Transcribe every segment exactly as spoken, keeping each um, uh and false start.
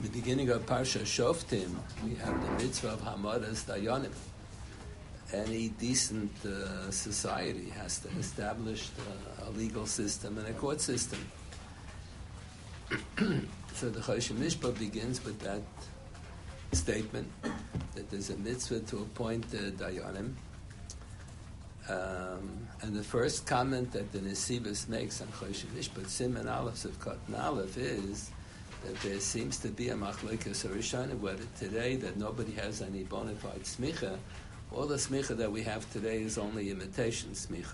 the beginning of Parsha Shoftim, we have the mitzvah of Hamadas Dayanim. Any decent uh, society has to establish uh, a legal system and a court system. So the Choshen Mishpat begins with that statement that there's a mitzvah to appoint uh, Dayanim. Um, and the first comment that the Nesivos makes on Choshen Mishpat, Siman Aleph of Katan Aleph, is that there seems to be a machlokes harishonim whether today that nobody has any bona fide smicha. All the smicha that we have today is only imitation smicha.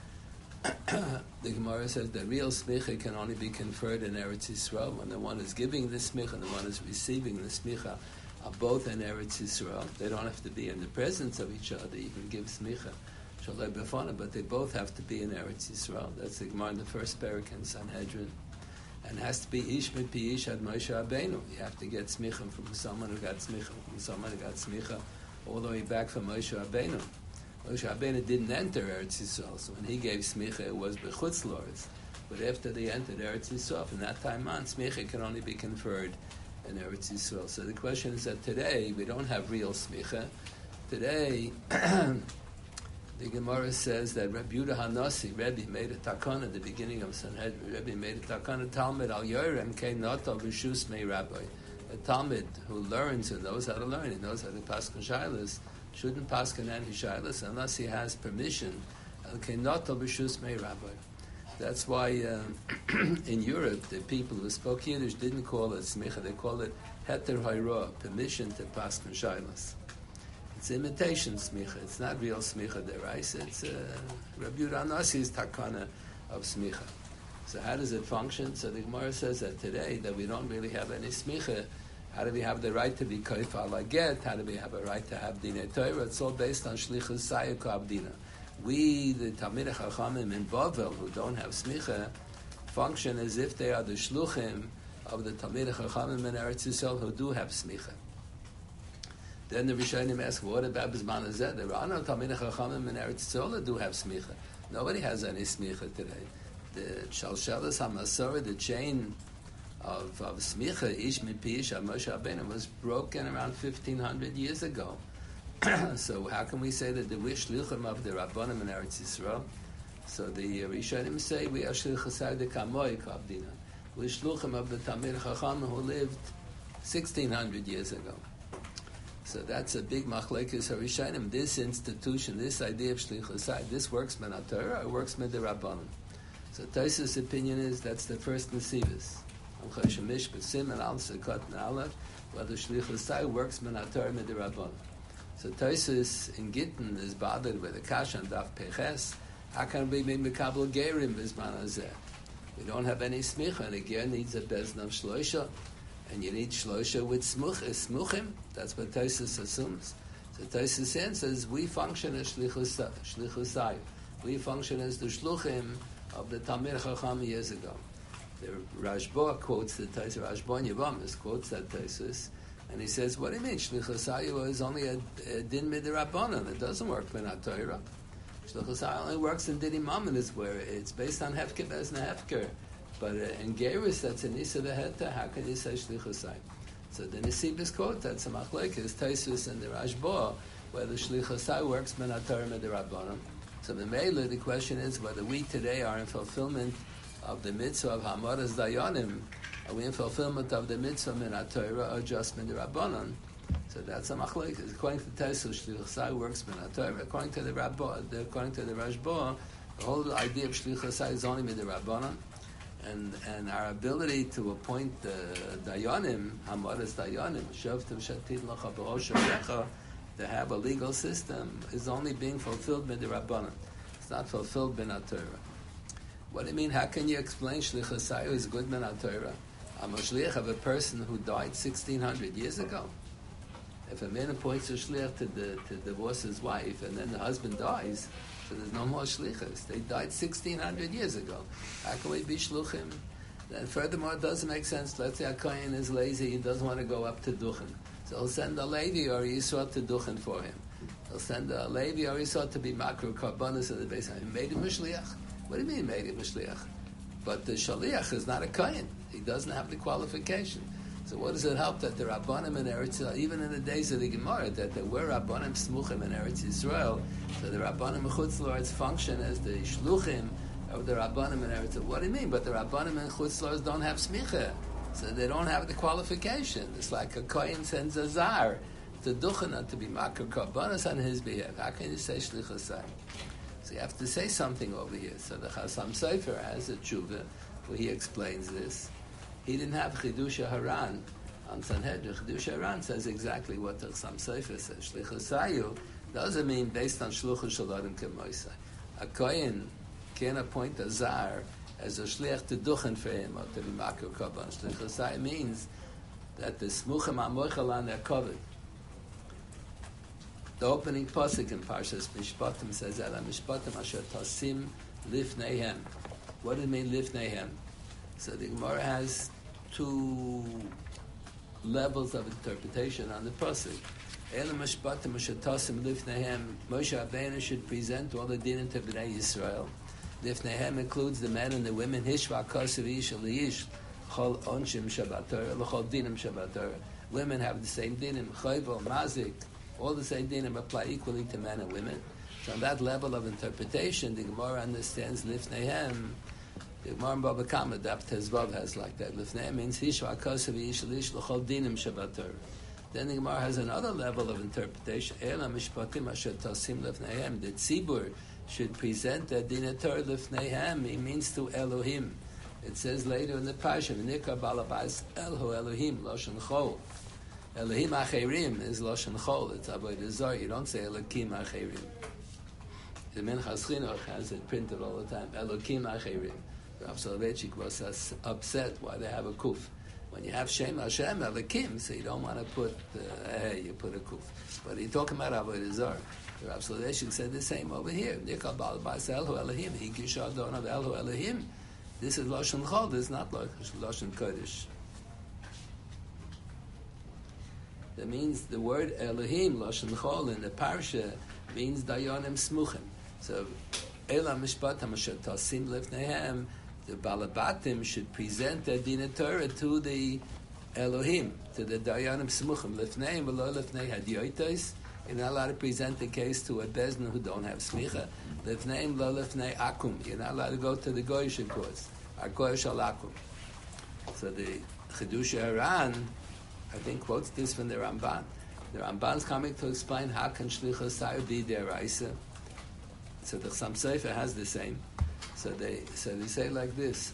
The Gemara says the real smicha can only be conferred in Eretz Yisrael when the one is giving the smicha and the one is receiving the smicha are both in Eretz Yisrael. They don't have to be in the presence of each other. You can give smicha, shalei b'fana, but they both have to be in Eretz Yisrael. That's the Gemara in the first parak in Sanhedrin. And it has to be ish mit pi ish ad Moshe Rabbeinu. You have to get smicha from someone who got smicha from someone who got smicha all the way back from Moshe Rabbeinu. Moshe Rabbeinu didn't enter Eretz Yisrael, so when he gave smicha, it was b'chutz lords. But after they entered Eretz Yisrael, from that time on, smicha can only be conferred in Eretz Yisrael. So the question is that today we don't have real smicha. Today, the Gemara says that Rabbi Yehuda Hanasi, Rebbe, made a takana at the beginning of Sanhedrin. Rebbe made a takana, Talmud al Yorem kein noto b'shus mei rabbi. A Talmud who learns and knows how to learn, he knows how to paskin shaylas, shouldn't paskin any shaylas unless he has permission. Kein noto b'shus mei rabbi. That's why uh, in Europe, the people who spoke Yiddish didn't call it smicha, they called it heter hayra, permission to paskin shaylas. It's imitation smicha. It's not real smicha deraisa. It's uh, Rabbi Yehuda Hanasi's takana of smicha. So how does it function? So the Gemara says that today that we don't really have any smicha. How do we have the right to be koifa laget? How do we have a right to have dinei Torah? It's all based on shlichus sayuk abdina. We, the Talmidei Chachamim in Bavel, who don't have smicha, function as if they are the shluchim of the Talmidei Chachamim in Eretz Yisrael who do have smicha. Then the Rishonim ask, what about Bizman Hazeh? There are no Talmidei Chachamim in Eretz Yisrael that do have smicha. Nobody has any smicha today. The Shalshelas HaMasorah, the chain of, of smicha, ish mi pi ish Moshe Rabbeinu, was broken around fifteen hundred years ago. So how can we say that the we're shlichim of the Rabbanim in Eretz Yisrael? So the Rishonim say we are shlichasai de kamoi kabdina. We're shluchim of the Talmidei Chachamim who lived sixteen hundred years ago. So that's a big machlekes harishonim. This institution, this idea of shlichus, this works min haTorah or works min derabbanan. So Tosfos' opinion is that's the first nesivos. On Choshen Mishpat Sim and Al Sekot and Aleph, whether shlichus works min haTorah min derabbanan. So Tosfos in Gittin is bothered with a kash on Daf Peches. How can we make mekabel gerim bizman hazeh? We don't have any smicha, and a ger needs a bezna of shloisha. And you need shlosha with smuch, smuchim. That's what Tosfos assumes. So Tosfos answers, we function as shlichusai. We function as the shluchim of the Talmidei Chacham years ago. The Rashba quotes the Tosfos, Rashba in Yevamos quotes that Tosfos, and he says, what do you mean? Shlichusai is only a, a din midirabbanan. It doesn't work in HaTorah. Shlichusai only works in din imamin, is where it's based on hefker bezna hefker. But uh, in Gerus, that's an Isa Veheta, how can you say Shlichusai? So the Nesivos quote, that's a machlekes, Tosfos and the Rashba, whether Shlichusai works min haTorah min derabbanan. So the Mele, the question is whether we today are in fulfillment of the mitzvah of Hamadas Dayanim, are we in fulfillment of the mitzvah min haTorah or just min derabbanan? So that's a machlekes. According to Tosfos, Shlichusai works min haTorah. According to the Rabba, according to the Rashba, the whole idea of Shlichusai is only min derabbanan. And and our ability to appoint the dayanim, hamadas dayanim, shavtim shatit lacha b'rosh harecha, to have a legal system is only being fulfilled by the Rabbanan. It's not fulfilled by HaTorah. What do you mean? How can you explain shlichus is good by HaTorah? I'm a shliach of a person who died sixteen hundred years ago. If a man appoints a shliach to, the, to divorce his wife and then the husband dies, so there's no more shlichus. They died sixteen hundred years ago. How can we be shluchim? And furthermore, it doesn't make sense. Let's say a kohen is lazy, he doesn't want to go up to Duchen. So he'll send a Levi or a Yisrael to Duchen for him. He'll send a Levi or a Yisrael to be makro karbanis in the base. He made him a shliach. What do you mean made him a shliach? But the shaliach is not a kohen. He doesn't have the qualification. So what does it help that the Rabbanim in Eretz Yisrael, even in the days of the Gemara, that there were Rabbanim Smuchim in Eretz Yisrael, so the Rabbanim Chutz La'aretz function as the Shluchim of the Rabbanim in Eretz Yisrael. What do you mean? But the Rabbanim in Chutz La'aretz don't have smicha, so they don't have the qualification. It's like a Kohen sends a Zar to Duchana to be Makar Karbanas on his behalf. How can you say Shlichasai? So you have to say something over here. So the Chasam Sofer has a tshuva where he explains this. He didn't have Chidush Haran on Sanhedrin. Chidush Haran says exactly what the Chasam Sofer says. Shlichasayu doesn't mean based on Shluchah Shaladim Kemoisai. A Kohen can appoint a Zar as a Shliach to Duchen for him or to be Makar Karban. Shlichasayu means that the Smuchim HaMoichel on their covered. The opening pasuk in Parshas Mishpatim says, "Ela Mishpatim asher tasim lifneihem." What does it mean lifneihem? So the Gemara has two levels of interpretation on the pasuk. Ela Mishpatim asher tasim lifneihem. Moshe Rabbeinu should present all the dinim to Bnei Yisrael. Lifneihem includes the men and the women. Hishva kasav ish leish chol onshim Shabbat Torah l'chol dinim Shabbat Torah. Women have the same dinim. Chayvo mazik. All the same dinim apply equally to men and women. So on that level of interpretation, the Gemara understands Lifneihem. The Gemara in Baba Kama, Daf Tezvav has like that. Lifneihem means Hishva Kosav Yishlish L'chol Dinim Shabbat Torah. Then the Gemara has another level of interpretation. Ela Mishpatim Asher Tasim Lifneihem. The Tzibur should present the Din Torah Lifneihem. It means to Elohim. It says later in the Parsha, V'nikar Balabas Elhu Elohim Loshen Chol. Elohim Acherim is Loshen Chol. It's Avodah Zarah. You don't say Elohim Acherim. The Minchas Chinuch has it printed all the time. Elohim Acherim. Rav Soloveitchik was upset why they have a kuf. When you have Shem Hashem Elohim, so you don't want to put uh, hey, you put a kuf. But he's talking about Avodah Zarah. Rav Soloveitchik said the same over here. Nikal Bal Bas Elhu Elohim. Hikish Adon of Elhu Elohim. This is Loshen Chol. This is not Loshen Kodesh. That means the word Elohim, Loshen Chol, in the Parsha, means Dayanim Smuchim. So, Ela Mishpatim Asher Tasim Lifneihem, the Balabatim should present the Din Torah to the Elohim, to the Dayanim Smuchim. Lifneihem, V'lo Lifnei Hadyotos. You're not allowed to present the case to a Bezdin who don't have Smicha. Lifneihem, Lo Lifnei Akum. You're not allowed to go to the Goyish courts. Ar-Goyish al-Akum. So the Chidush Haran, I think, quotes this from the Ramban. The Ramban's coming to explain how can Shlichus be deraisa. So the Chasam Sofer has the same. So they so they say like this: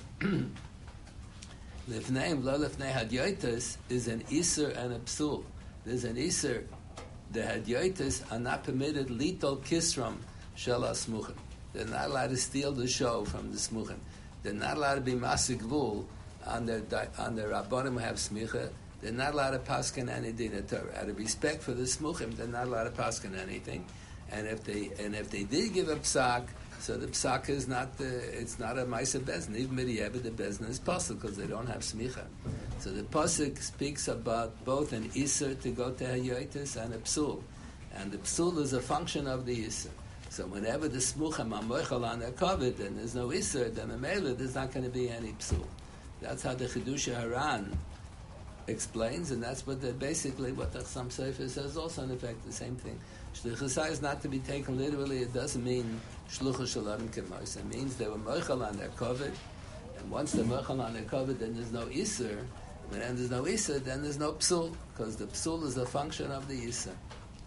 Lifnei lo lifnei hadyotos is an iser and a psul. There's an iser. The hadyotos are not permitted litol kisram shel smuchim. They're not allowed to steal the show from the smuchim. They're not allowed to be masigvul on their on their rabbanim who have smicha. They're not allowed to paskin any din Torah. Out of respect for the smuchim, they're not allowed to paskin anything. And if they and if they did give a psak, so the psak is not the it's not a ma'aser bezna. Even midiyah, the bezna is pasuk because they don't have smicha. So the pasuk speaks about both an iser to go to hayotis and a psul, and the psul is a function of the iser. So whenever the smuchim are moichel on their covet and there's no iser, then a mele there's not going to be any psul. That's how the Chidush Haran explains, and that's what the, basically what the Chasam Sofer says also, in effect, the same thing. Shlichusai is not to be taken literally. It doesn't mean Shlucha Shalom Kemos. It means they were moichel on their covet, and once they're moichel on their covet, then there's no Isser. When there's no Isser, then there's no Psul, because the Psul is a function of the Isser.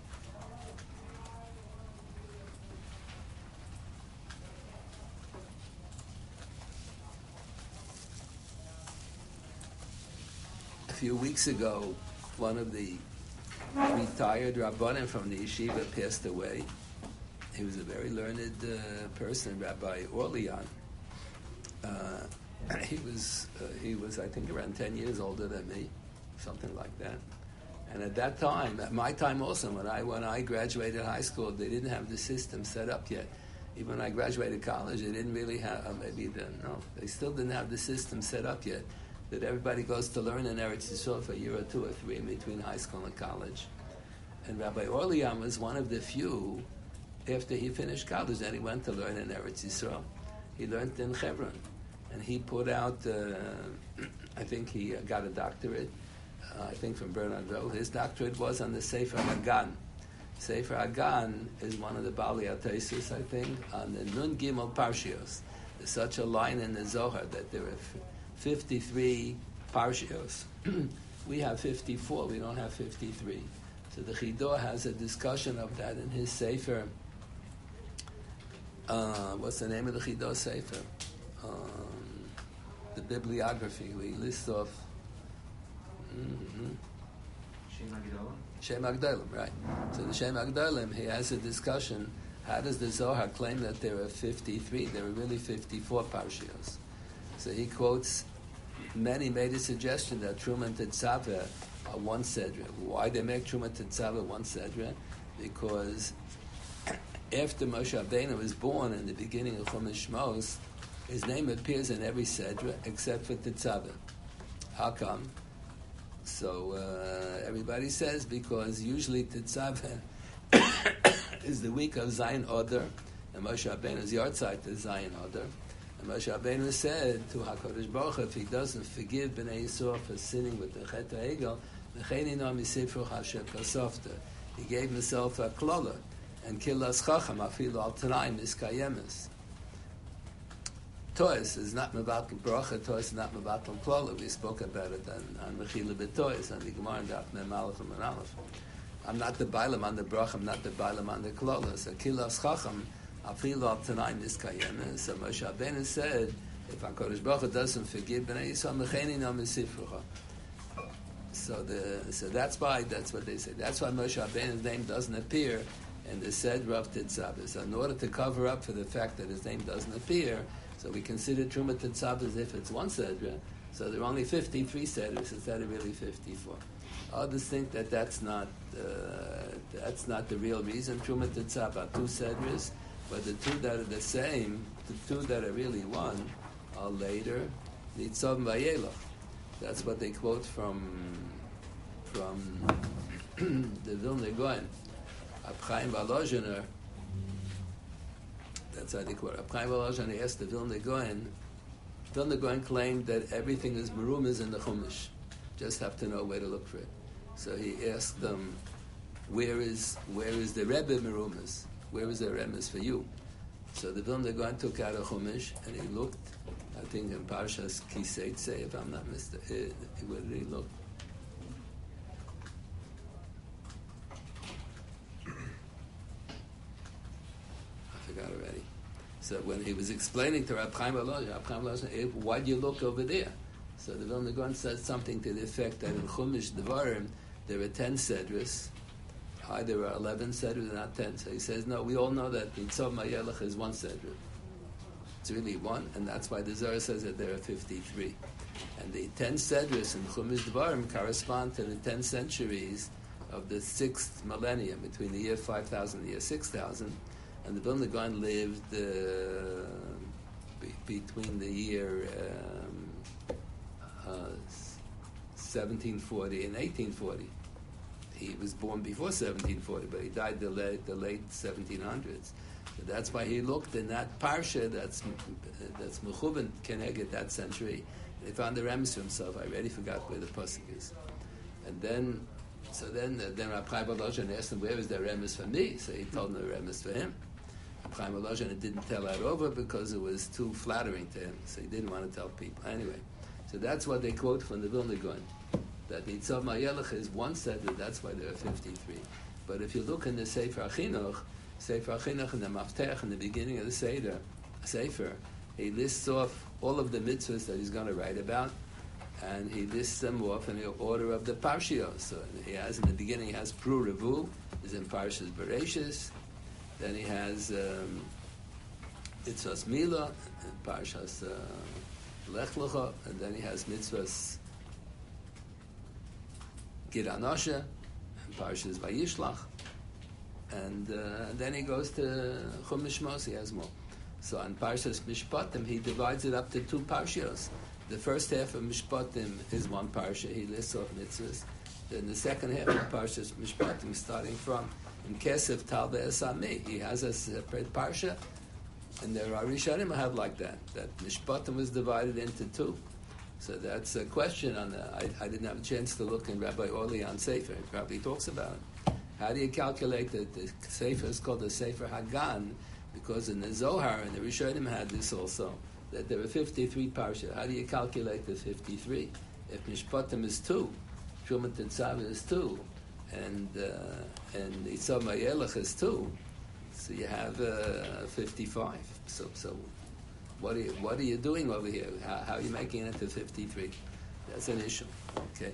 A few weeks ago, one of the retired Rabbanim from the yeshiva passed away. He was a very learned uh, person, Rabbi Orlean. Uh, he was, uh, he was, I think, around ten years older than me, something like that. And at that time, at my time also, when I when I graduated high school, they didn't have the system set up yet. Even when I graduated college, they didn't really have, uh, maybe then, no, they still didn't have the system set up yet, that everybody goes to learn in Eretz Yisrael for a year or two or three in between high school and college. And Rabbi Orlean was one of the few, after he finished college, then he went to learn in Eretz Yisrael. He learned in Hebron. And he put out, uh, I think he got a doctorate. uh, I think from Bernard Gold, his doctorate was on the Sefer Hagan. Sefer Hagan is one of the Bali Ateisus, I think, on the Nun Gimel Parshios. There's such a line in the Zohar that there are fifty-three Parshios. We have fifty-four, we don't have fifty-three. So the Chidah has a discussion of that in his Sefer. Uh, what's the name of the Chidah Sefer? Um, the bibliography. We list off. Mm-hmm. Shem Agdolim? Shem Agdolim, right. So the Shem Agdolim, he has a discussion. How does the Zohar claim that there are fifty-three? There are really fifty-four Parshios. So he quotes, many made a suggestion that Truma and Tetzaveh are one Sedra. Why they make Truma and Tetzaveh one Sedra? Because after Moshe Rabbeinu was born in the beginning of Chumash Shmos, his name appears in every Sedra except for Tetzaveh. How come? So uh, everybody says because usually Tetzaveh is the week of Zion Odar, and Moshe Rabbeinu's yahrzeit is Zion Odar. And Moshe Rabbeinu said to HaKadosh Baruch Hu, if he doesn't forgive Bnei Yisrael for sinning with the Chet HaEgel, V'cheini no misifruch asher kasofta. He gave himself a klola, and kilas chacham afilu al tanai miskayemes. Toys is not mevatel bracha. Toys is not mevatel klola. We spoke about it on, on Mechila B'Toys on the Gemara and Daf Mem Aleph and Aleph. I'm not the bailam on the bracha. I'm not the bailam on the klola. So kilas chacham afilu al tanai miskayemes. So Moshe Rabbeinu said, if HaKadosh Baruch Hu doesn't forgive Bnei Yisrael, v'cheini no misifrucha. So the so that's why that's what they say. That's why Moshe Rabbeinu's name doesn't appear in the Sedra of Tetzaveh. So in order to cover up for the fact that his name doesn't appear, so we consider Truma Tetzaveh as if it's one Sedra. So there are only fifty-three Sedras instead of really fifty-four. Others think that that's not uh, that's not the real reason. Truma Tetzaveh are two Sedras, but the two that are the same, the two that are really one, are later Nitzav Vayelach. That's what they quote from from the Vilna Gaon. Reb Chaim Volozhiner, that's how they quote. Reb Chaim Volozhiner asked the Vilna Gaon. Vilna Gaon claimed that everything is merumas in the Chumash. Just have to know where to look for it. So he asked them, where is where is the Rebbe merumas? Where is the remes for you? So the Vilna Gaon took out a Chumash and he looked. I think in Parshas Kiseitze, if I'm not mistaken, where did he look? I forgot already. So when he was explaining to Reb Chaim Volozhiner, Reb Chaim Volozhiner, why do you look over there? So the Vilna Gaon said something to the effect that in Chumash Devarim there are ten Sedras. Hi, there are eleven Sedras, not ten. So he says, no, we all know that Nitzav Mayelach is one Sedra. It's really one, and that's why the Zohar says that there are fifty-three. And the ten Sedras in Chumash Devarim correspond to the ten centuries of the sixth millennium, between the year five thousand and the year six thousand. And the Vilna Gaon lived uh, be- between the year um, uh, seventeen forty and eighteen forty. He was born before seventeen forty, but he died the late, the late seventeen hundreds. So that's why he looked in that parsha that's that's mechuben keneged that century. And he found the remes for himself. I already forgot where the pasuk is. And then, so then, uh, then Reb Chaim Volozhiner asked him, "Where is the remes for me?" So he told him the remes for him. Reb Chaim Volozhiner didn't tell that over because it was too flattering to him. So he didn't want to tell people anyway. So that's what they quote from the Vilna Gaon. That Nitzav Mayelach is one Sedra. That's why there are fifty-three. But if you look in the Sefer Achinuch, Sefer Achinuch in the Maftech, in the beginning of the Seder, Sefer, he lists off all of the mitzvahs that he's going to write about, and he lists them off in the order of the Parshios. So he has, in the beginning, he has Pru Revu, is in Parshas Bereshis. Then he has um, Mitzvahs Milah, in Parshas uh, Lech Lecha, and then he has Mitzvahs Gid Anosha, and Parshas Vayishlach. And uh, then he goes to Chumash Shmos, he has more. So on Parshas Mishpatim, he divides it up to two Parshios. The first half of Mishpatim is one Parsha, he lists off mitzvahs. Then the second half of Parshas Mishpatim, starting from in Kesef Tal Be'esami, he has a separate Parsha. And there are Rishonim who have like that, that Mishpatim was divided into two. So that's a question on the, I, I didn't have a chance to look in Rabbi Orly on Sefer. He probably talks about it. How do you calculate that the Sefer is called the Sefer Hagan? Because in the Zohar and the Rishonim had this also, that there were fifty-three parshas. How do you calculate the fifty-three? If Mishpatim is two, Trumat Tetzaveh is two, and uh, and Yitzhak Mayelech is two, so you have uh, fifty-five. So so. What are you, what are you doing over here? How, how are you making it to fifty-three? That's an issue. Okay.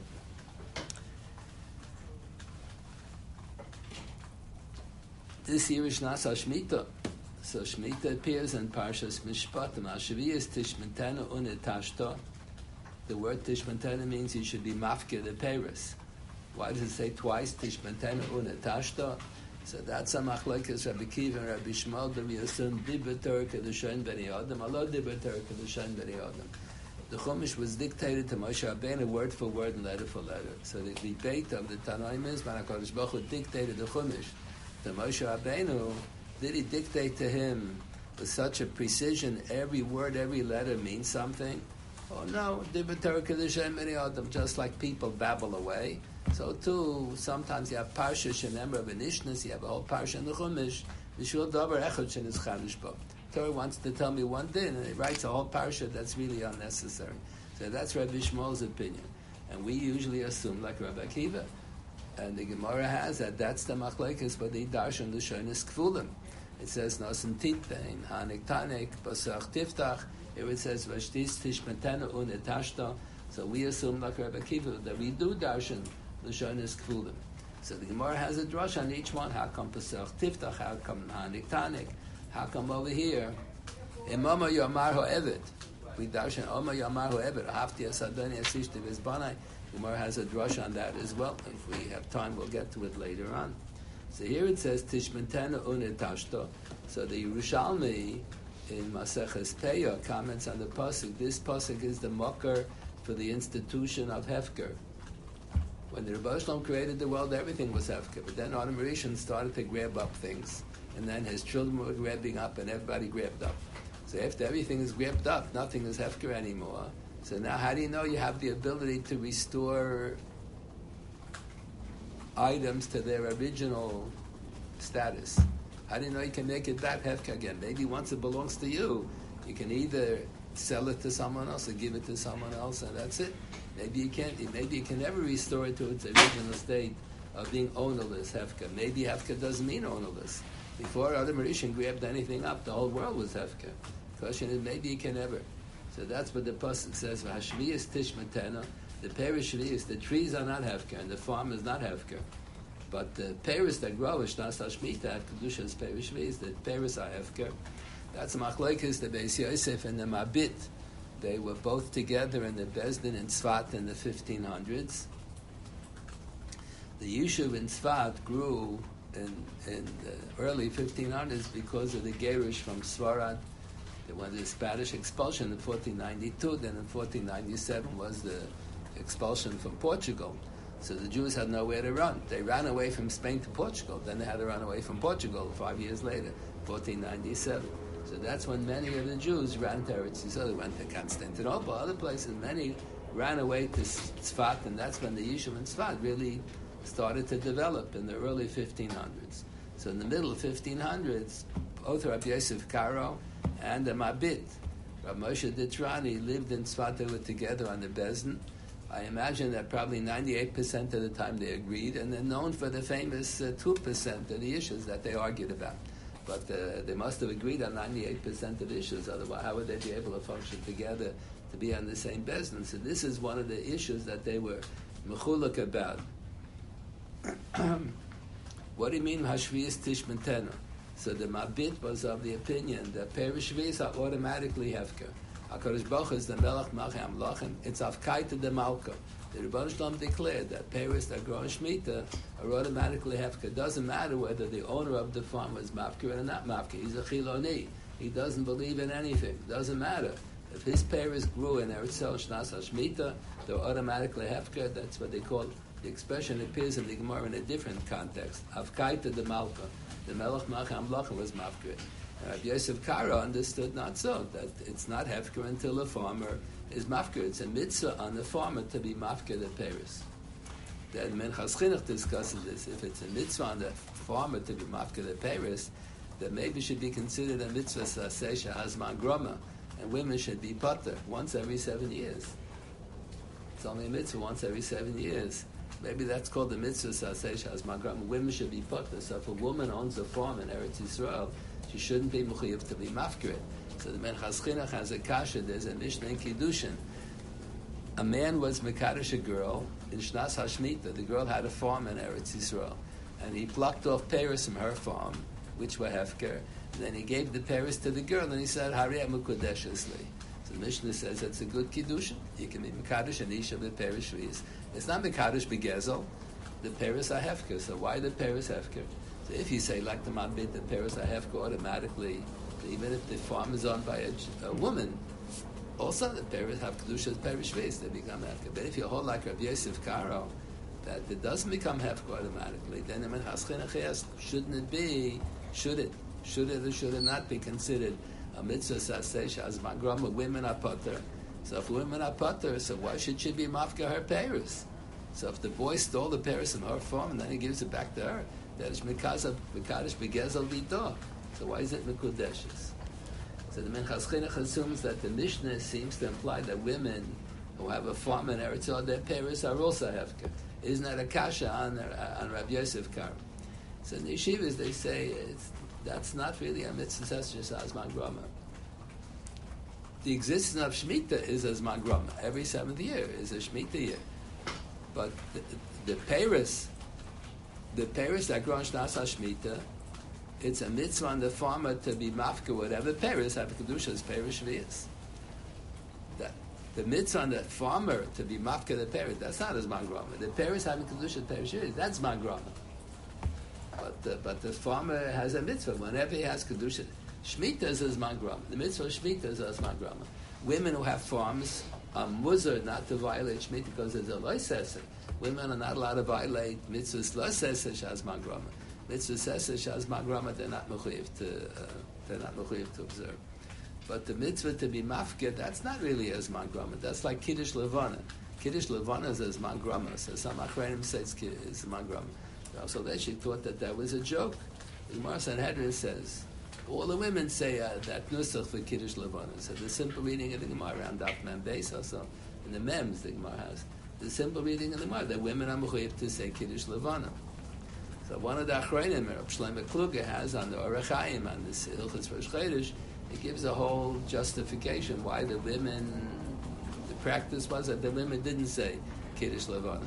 This year is Nasa Shemitah. So Shemitah appears in Parshas Mishpatim. Hashaviyas Tishmantana Unetashta. The word Tishmantana means you should be mafkir the Paris. Why does it say twice Tishmantana Unetashta? So that's a machlekes Rabbi Kiva and Rabbi Shmuel. Rabbi Yosem Dibur Torah Kedushain Bnei Adam. Allah Dibur Torah Kedushain Bnei Adam. The Chumash was dictated to Moshe Rabbeinu word for word and letter for letter. So the debate of the Tanoim is, when HaKadosh Baruch Hu dictated the Chumash to Moshe Rabbeinu, did he dictate to him with such a precision, every word, every letter means something? Oh no, Dibur Torah Kedushain Bnei Adam, just like people babble away. So too, sometimes you have Parsha Shenemra V'Nishnas, you have a whole Parsha in the Chumash, V'shul Davar Echad Shenis Chadush Bo. Torah wants to tell me one thing, and he writes a whole Parsha that's really unnecessary. So that's Rabbi Shmuel's opinion. And we usually assume, like Rabbi Akiva, and the Gemara has that that's the Machlekes, but the Darshan the Shonis Kfulim. It says, Nosen Titbein, Hanik Tanek, Basach Tiftach, here it says, Vashtis Tishmetena Un Etashta. So we assume, like Rabbi Akiva, that we do Darshan L'shonis Kfulim. So the Gemara has a drush on each one. How come Pesach Tiftach? How come Hanik Tanik? How come over here? Imama Yomar Ho'evet. We darshan Oma Yomar Ho'evet. Hafti Asadoni Asishti Vizbanai. The Gemara has a drush on that as well. If we have time, we'll get to it later on. So here it says Tishmentena Unetashto. So the Yerushalmi in Maseches Peah comments on the pasuk. This pasuk is the mocker for the institution of Hefker. When the Rebbe Shalom created the world, everything was Hefker. But then Adam Rishon started to grab up things. And then his children were grabbing up, and everybody grabbed up. So after everything is grabbed up, nothing is Hefker anymore. So now how do you know you have the ability to restore items to their original status? How do you know you can make it back Hefker again? Maybe once it belongs to you, you can either sell it to someone else or give it to someone else, and that's it. Maybe you can't. Maybe you can never restore it to its original state of being ownerless, Hefker. Maybe Hefker doesn't mean ownerless. Before Adam Rishon grabbed anything up, the whole world was Hefker. The question is, maybe you can never. So that's what the pasuk says. Hashviyas tishmatena. The perish shviyas, the trees are not Hefker, and the farm is not Hefker. But the peris that grow is not Shmita. Kedusha's perish shviyas. The peris are Hefker. That's machlokes the Beis Yosef and the Mabit. They were both together in the Bezdin in Tzfat in the fifteen hundreds. The Yishuv in Tzfat grew in, in the early fifteen hundreds because of the Gerish from Svarad. There was the Spanish expulsion in fourteen ninety-two. Then in fourteen ninety-seven was the expulsion from Portugal. So the Jews had nowhere to run. They ran away from Spain to Portugal. Then they had to run away from Portugal five years later, fourteen ninety-seven. So that's when many of the Jews ran to Eretz Yisrael. They went to Constantinople, other places. Many ran away to Tzfat, and that's when the Yishuv in Tzfat really started to develop in the early fifteen hundreds. So in the middle of fifteen hundreds, both Rabbi Yosef Karo and the Mabit, Rabbi Moshe Ditrani, lived in Tzfat. They were together on the Bezdin. I imagine that probably ninety-eight percent of the time they agreed, and they're known for the famous uh, two percent of the issues that they argued about. But uh, they must have agreed on ninety-eight percent of issues, otherwise how would they be able to function together to be on the same Bezdin? So this is one of the issues that they were mechulak about. What do you mean, Hashviyas Tishmentena? So the Mabit was of the opinion that Perish Shviyas are automatically Hefker. HaKadosh Baruch Hu is the Melech Malchei Hamlachim. It's Avkaita de Malka. The Rebbeinu Shalom declared that Perish that grow in Shemitah are automatically Hefker. It doesn't matter whether the owner of the farm was Mafker or not Mafker. He's a Chiloni. He doesn't believe in anything. It doesn't matter. If his Perish grew in Eretz Yisrael Shnas HaShemitah, they're automatically Hefker. That's what they call. The expression appears in the Gemara in a different context. Avkaita de Malka. The Melech Malchei Hamlachim was Mafker. Rabbi Yosef Karo understood not so, that it's not Hefker until a farmer is mafker. It's a mitzvah on the farmer to be mafker the Paris. Then Minchas Chinuch discusses this. If it's a mitzvah on the farmer to be mafker the Paris, then maybe it should be considered a mitzvah saseh hazman groma, and women should be pater once every seven years. It's only a mitzvah once every seven years. Maybe that's called the mitzvah saseh hazman groma. Women should be pater. So if a woman owns a farm in Eretz Yisrael, she shouldn't be mechuyev to be mafker. So the Minchas Chinuch has a kasha. There's a Mishnah in Kiddushin. A man was mekadosh a girl in Shnas Hashmita. The girl had a farm in Eretz Yisrael, and he plucked off pears from her farm, which were hefker. And then he gave the pears to the girl, and he said, "Hariyah mukodesh esli." So the Mishnah says that's a good kiddushin. You can be mekadosh and isha b'peres shviyis. It's not mekadosh begezel. The pears are hefker. So why the pears hefker? So if you say like the Mabit, the pears are hefker automatically. Even if the farm is owned by a, a woman, also the parents have kedusha perish face, they become hefker. But if you hold like Rabbi Yosef Karo, that it doesn't become hefker automatically, then the Minchas Chinuch asks, shouldn't it be? Should it? Should it or should it not be considered a mitzvah saseh hazman groma? Women are pater. So if women are pater, so why should she be mafka her parents? So if the boy stole the parents from her farm and then he gives it back to her, that is mikadosh begezel bito. So why is it mekudeshes? So the Minchas Chinuch assumes that the Mishnah seems to imply that women who have a farm in Eretz Yisrael, their parents are also hefker. Isn't that a kasha on, on Rav Yosef Karo? So in the yeshivas they say it's, that's not really a mitzvah saseh hazman groma. The existence of Shemitah is as hazman groma. Every seventh year is a Shemitah year. But the, the parents, the parents that grow in Shnas HaShemitah, it's a mitzvah on the farmer to be mafka whatever peres have kedushas peres shviyas. That the mitzvah on the farmer to be mafka the peres, that's not as mangrama. The peres having kedushas peres shviyas, that's mangrama. But the, but the farmer has a mitzvah whenever he has kedusha. Shmita is as mangrama. The mitzvah of shmita is as mangrama. Women who have farms are muzar not to violate shmita because there's a loisesa. Women are not allowed to violate mitzvahs loisesa shaz mangrama. Mitzvah says shaz magrama, they're not mechuyev to uh, they're not mechuyev to observe. But the mitzvah to be mafkir, that's not really as magrama. That's like kiddush levana. Kiddush levana is as magrama. So some achreinim say it's is magrama. So they she thought that that was a joke. The Gemara Sanhedrin says all the women say uh, that nusach for kiddush levana. So the simple reading of the Gemara around Daf Mem Beis also in the Mems the Gemara has the simple reading of the Gemara that women are mechuyev to say kiddush levana. So one of the Achreinim, Reb Shlomo Kluger, has on the Orach Chaim, on this Hilchos Rosh Chodesh, he gives a whole justification why the women, the practice was that the women didn't say Kiddush Levana.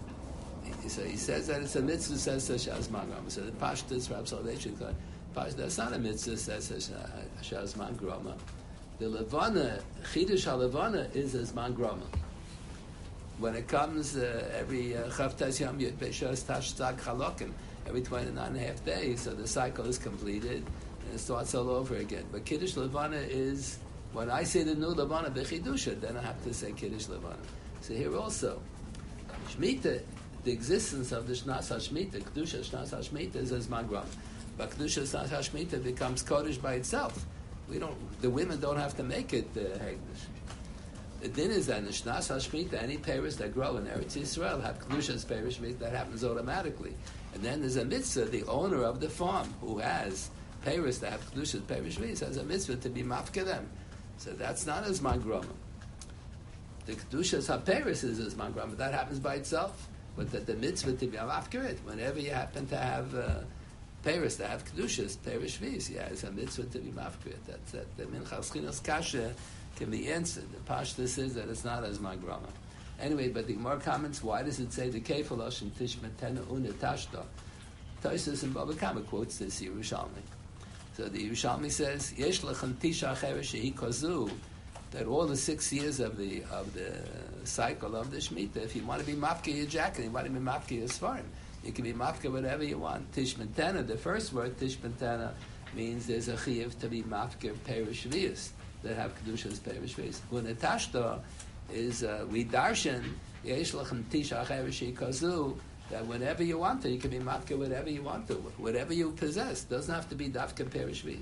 So he says that it's a mitzvah says Shaz Magrama. So the Pashtus, Rab Salvation, that's not a mitzvah says Shaz Magrama. The Levana, Chidush HaLevana is as Magrama. When it comes uh, every Chavtas Yom Yud Beishas Tash Tzag Chalokim, every twenty-nine and a half days, so the cycle is completed and it starts all over again. But Kiddush Levana is, when I say the new Levana Bechidusha, then I have to say Kiddush Levana. So here also, Shemitah, the existence of the Shnas HaShemitah, Kedusha Shnas HaShemitah is as Magram. But Kedusha Shnas HaShemitah becomes Kodesh by itself. We don't, the women don't have to make it uh, Hegdish. The din is that in the Shnas HaShemitah, any pears that grow in Eretz Yisrael have Kedushas pears, that happens automatically. And then there's a mitzvah, the owner of the farm, who has pears that have Kedushas pears, has a mitzvah to be mafka them. So that's not as Mangrama. The Kedushas HaPeres is as Mangrama. That happens by itself. But the, the mitzvah to be mafka it, whenever you happen to have uh, pears that have Kedushas peres shvis, yeah, it's a mitzvah to be mafka it. That's that. The Minchas Chinuch Kasha can be answered. The Pashtus is that it's not as Magrama. Anyway, but the Gemara comments, why does it say the Kefalosh and Tishmatena Una Tashta? Tosus and Baba Kama quotes this Yerushalmi. So the Yerushalmi says, Yesh lechem tisha cheresh shehi kazu, that all the six years of the of the cycle of the Shemitah, if you want to be mafka your jacket, you want to be mafka your svarim, you can be mafka whatever you want. Tishmatena, the first word, Tishmatena, means there's a chiyuv to be mafka perish shvius that have Kedushas Perish Face. Unatashta is, uh, we darshan, Yesh Lachem Tisha Chereshi Kazu, that whenever you want to, you can be matka whatever you want to. Whatever you possess doesn't have to be Dafka Perish Face.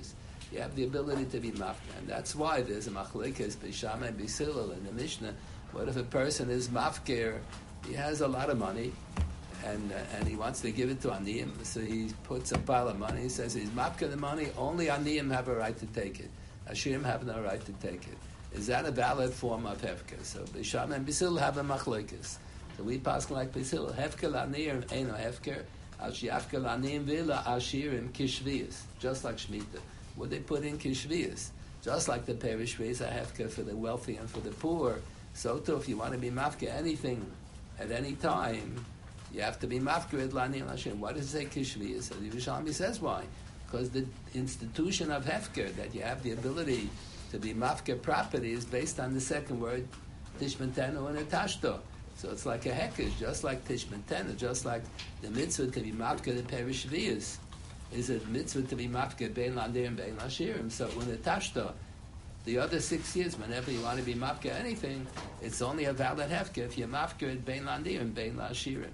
you have the ability to be mafker. And that's why there's a machlekes b'shama and b'silul in the Mishnah. What if a person is mafker, he has a lot of money, and uh, and he wants to give it to aniyim, so he puts a pile of money, he says he's mafker the money, only aniyim have a right to take it. Ashirim have no right to take it. Is that a valid form of hefker? So b'shama and b'silul have a machlekes. So we pass like b'silul. Hefker l'aniyim ain't no hefker. Al shiafker l'aniyim v'la ashirim kishviyas. Just like Shemitah. What they put in kishviyas. Just like the parish raise a hefker for the wealthy and for the poor. So too, if you want to be mafker anything at any time, you have to be mafker at l'aniyim ashirim. Why does it say kishviyas? So the Yerushalmi says why. Because the institution of hefker, that you have the ability to be mafker property, is based on the second word, tishmentenu and etashto. So it's like a hekesh, just like tishmentenu, just like the mitzvah to be mafker the perish v'yas is a mitzvah to be mafker bein landir and bein lashirim. So when etashto, the other six years, whenever you want to be mafker anything, it's only a valid hefker if you're mafker at bein landir and bein lashirim.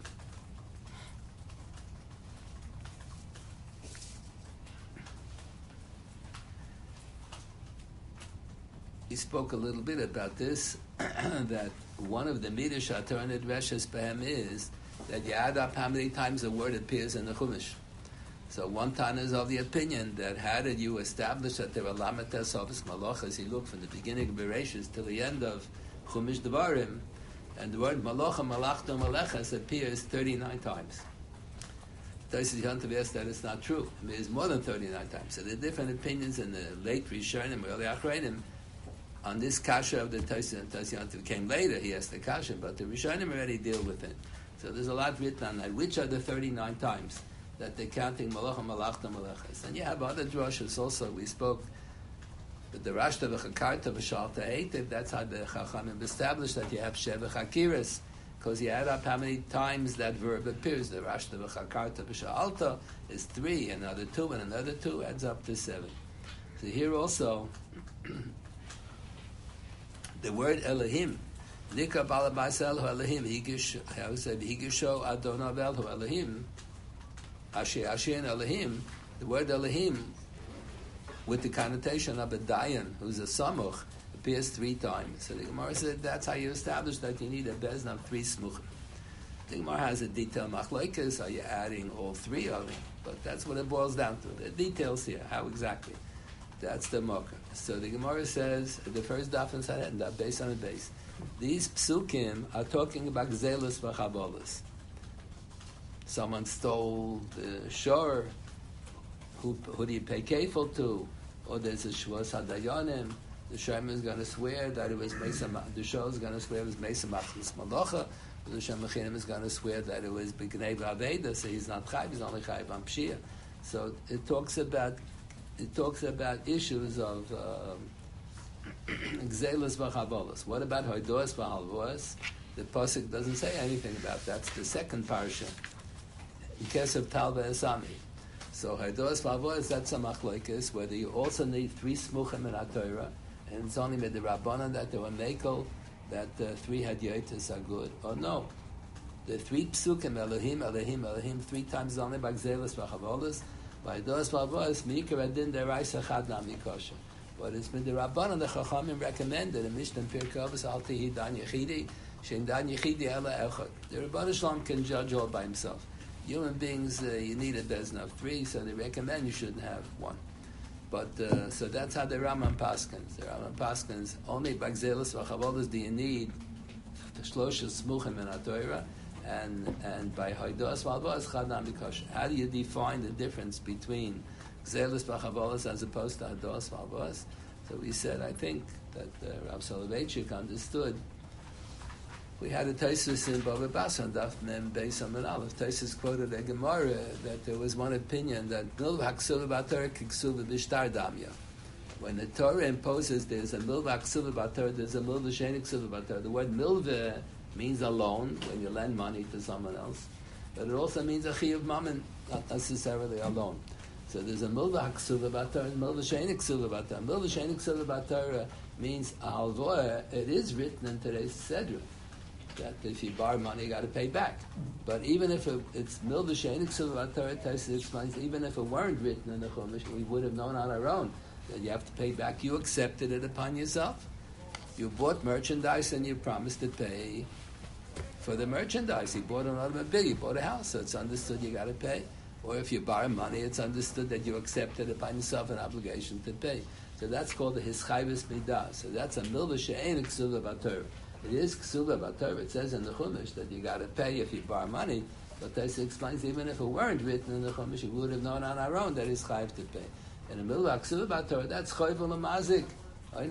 He spoke a little bit about this, that one of the midrash attorned reshes behem is that you add up how many times a word appears in the Chumash. So one time is of the opinion that how did you establish that there are lamates office malachas? You look from the beginning of Bereshis till the end of Chumash Devarim, and the word malacha, malachta, malachas appears thirty-nine times. Tosis Yantav that it's not true. I mean, it's more than thirty-nine times. So there are different opinions in the late Rishonim, early Achreinim, on this kasha of the Tosis and Tosis Yantav came later. He has the kasha, but the Rishonim already deal with it. So there's a lot written on that. Which are the thirty-nine times that they're counting malacha, malachta, malachas? And you have other drashas also. We spoke with the Rashta v'chakarta v'shalta eitiv. That's how the Chachamim established that you have sheva chakiras, because you add up how many times that verb appears. The Rashta v'chakarta v'shalta is three, another two, and another two adds up to seven. So here also, the word Elohim, Nika balabasel hu Elohim, higish, how is it? Higisho adonavel hu Elohim, Asher Asher and Elohim. The word Elohim, with the connotation of a dayan, who's a samuch, appears three times. So the Gemara said that's how you establish that you need a bezna of three smuchim. The Gemara has a detail machlokes. Are you adding all three of them? But that's what it boils down to. The details here, how exactly. That's the mocha. So the Gemara says, the first daf and said daf, based on the base. These psukim are talking about gzelos v'chabolos. Someone stole the shore. Who, who do you pay kefil to? Or there's a shvos hadayanim. The shem is going to swear that it was mesa. The shor is going to swear it was mesa machlis malacha. The shem mechinim is going to swear that it was b'gnei v'aveda. So he's not chayv. He's only chayv on pshia. So it talks about it talks about issues of gzelos v'chavolos. What about hoidos v'halvos? The pasuk doesn't say anything about that. That's the second parsha. In case of talva esami. So hoidos v'halvos, that's a machlokes, whether you also need three smuchim in HaTorah, and it's only with the Rabbanan that they were makel, that uh, three hadyotis are good, or no. The three psukim, Elohim, Elohim, Elohim, three times is only by gzelos v'chavolos. By those v'avos, mikra adin deraisa chad na mikosha. But it's been the Rabbanan, the Chachamim recommended, in Mishnah Pirkei Avos, al tihi dan yechidi, shein dan yechidi ela echad. The Rabban Shalom can judge all by himself. Human beings, uh, you need a bezna of three, so they recommend you shouldn't have one. But, uh, so that's how the Rambam paskins. The Rambam paskins, only by gzelos v'chavolos do you need the shlosha smuchim in HaTorah, and and by hoidos v'alvos chad na mikosha. How do you define the difference between gzelos v'chavolos as opposed to hoidos v'alvos? So we said, I think that uh, Rav Soloveitchik understood. We had a Tosfos in Bava Basra, Daf Mem Beis Amud Aleph. Tosfos quoted a Gemara that there was one opinion that milvah ksuva b'Torah k'ksuva b'shtar damya. When the Torah imposes there's a milvah ksuva b'Torah, there's a milvah she'ein ksuva b'Torah. The word milvah means a loan when you lend money to someone else, but it also means a chiyuv mammon, not necessarily a loan. So there's a milvah ksuva b'Torah and milvah she'ein ksuva b'Torah. Milvah she'ein ksuva b'Torah means a halvoah. It is written in today's sedra that if you borrow money, you got to pay back. But even if it, it's milvah she'ein ksuva b'Torah, Tosfos explains, even if it weren't written in the Chumash, we would have known on our own that you have to pay back. You accepted it upon yourself. You bought merchandise and you promised to pay for the merchandise. You bought an automobile, you bought a house, so it's understood you got to pay. Or if you borrow money, it's understood that you accepted upon yourself an obligation to pay. So that's called the hischayvus midah. So that's a milvah she'ein ksuva b'Torah. It is ksuva b'Torah. It says in the Chumash that you got to pay if you borrow money. But Taisa explains even if it weren't written in the Chumash, we would have known on our own that it's chayv to pay. In the milvah ksuva b'Torah, that's chayv l'mazik. That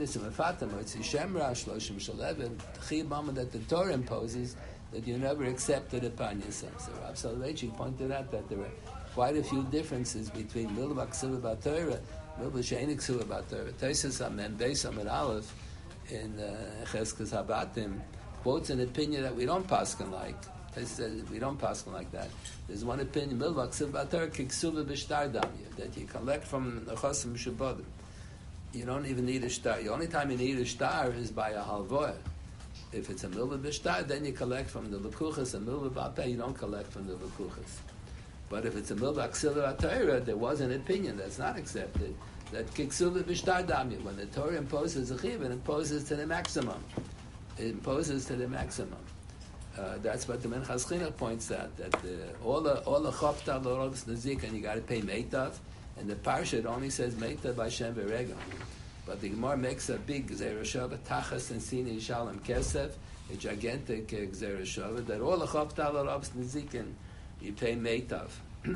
the Torah imposes that you never accepted upon yourself. So Rav Soloveitchik pointed out that there are quite a few differences between milvah ksuva b'Torah, milvah she'ein ksuva b'Torah. Taisus Amen Beis Amid Aleph in Cheskes Habatim quotes an opinion that we don't paskin like. Taisus says we don't paskin like that. There's one opinion, milvah ksuva b'Torah kiksuva b'shtar damya, that you collect from the chosim shabodim. You don't even need a shtar. The only time you need a shtar is by a halvoah. If it's a milvah b'shtar, then you collect from the lekuchas. A milvah b'alpeh, you don't collect from the lekuchas. But if it's a milvah ksuva b'Torah, there was an opinion that's not accepted, that kiksuva b'shtar damya, when the Torah imposes a chiv, it imposes to the maximum. It imposes to the maximum. Uh, that's what the Menchas Chinuch points out, that the, all the all the chopta l'rovs nazik, and you got to pay meitav. And the parsha it only says meitav by Shem v'regam. But the Gemara makes a big Gzereshava, Tachas and Sini Shalom Kesef, a gigantic uh, Gzereshava, that all the Chavtal Arabs Nizikin, you pay Meitav.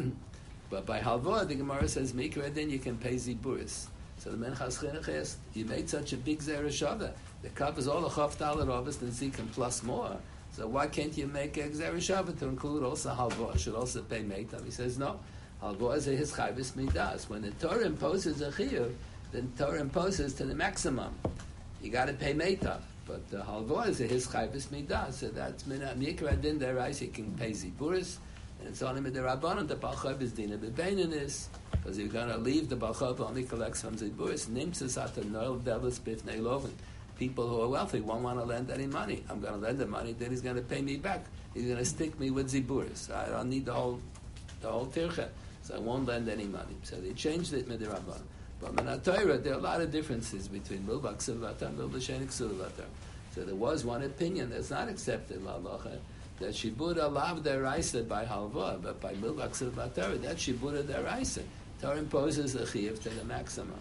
But by Halvoah, the Gemara says, Mikra, then you can pay Ziburis. So the Menchas Chinuch asked, you made such a big Gzereshava that covers all the Chavtal Arabs Nizikin plus more. So why can't you make a Gzereshava to include also Halvoah? Should also pay Meitav. He says, no. Halvoah is a hischayvus midas. When the Torah imposes a chiyuv, then Torah imposes to the maximum. You got to pay meitav. But the halvoah is a hischayvus midas. So that's mikra din derais. You can pay ziburis, and it's only midirabbanon. The balchav is dina bebeininis, because you're going to leave the balchav only collects from ziburis. Nimtzas ata noel delis bifnei loven. People who are wealthy won't want to lend any money. I'm going to lend the money, then he's going to pay me back. He's going to stick me with ziburis. I don't need the whole the whole tircha. So I won't lend any money. So they changed it midirabbanon. But in Torah, there are a lot of differences between milvah ksuva b'Torah and milvah she'ein ksuva b'Torah. So there was one opinion that's not accepted l'halacha, that shibud alav deraisa by halva, but by milvah ksuva b'Torah, that's shibud deraisa. Torah imposes a chiyuv to the maximum.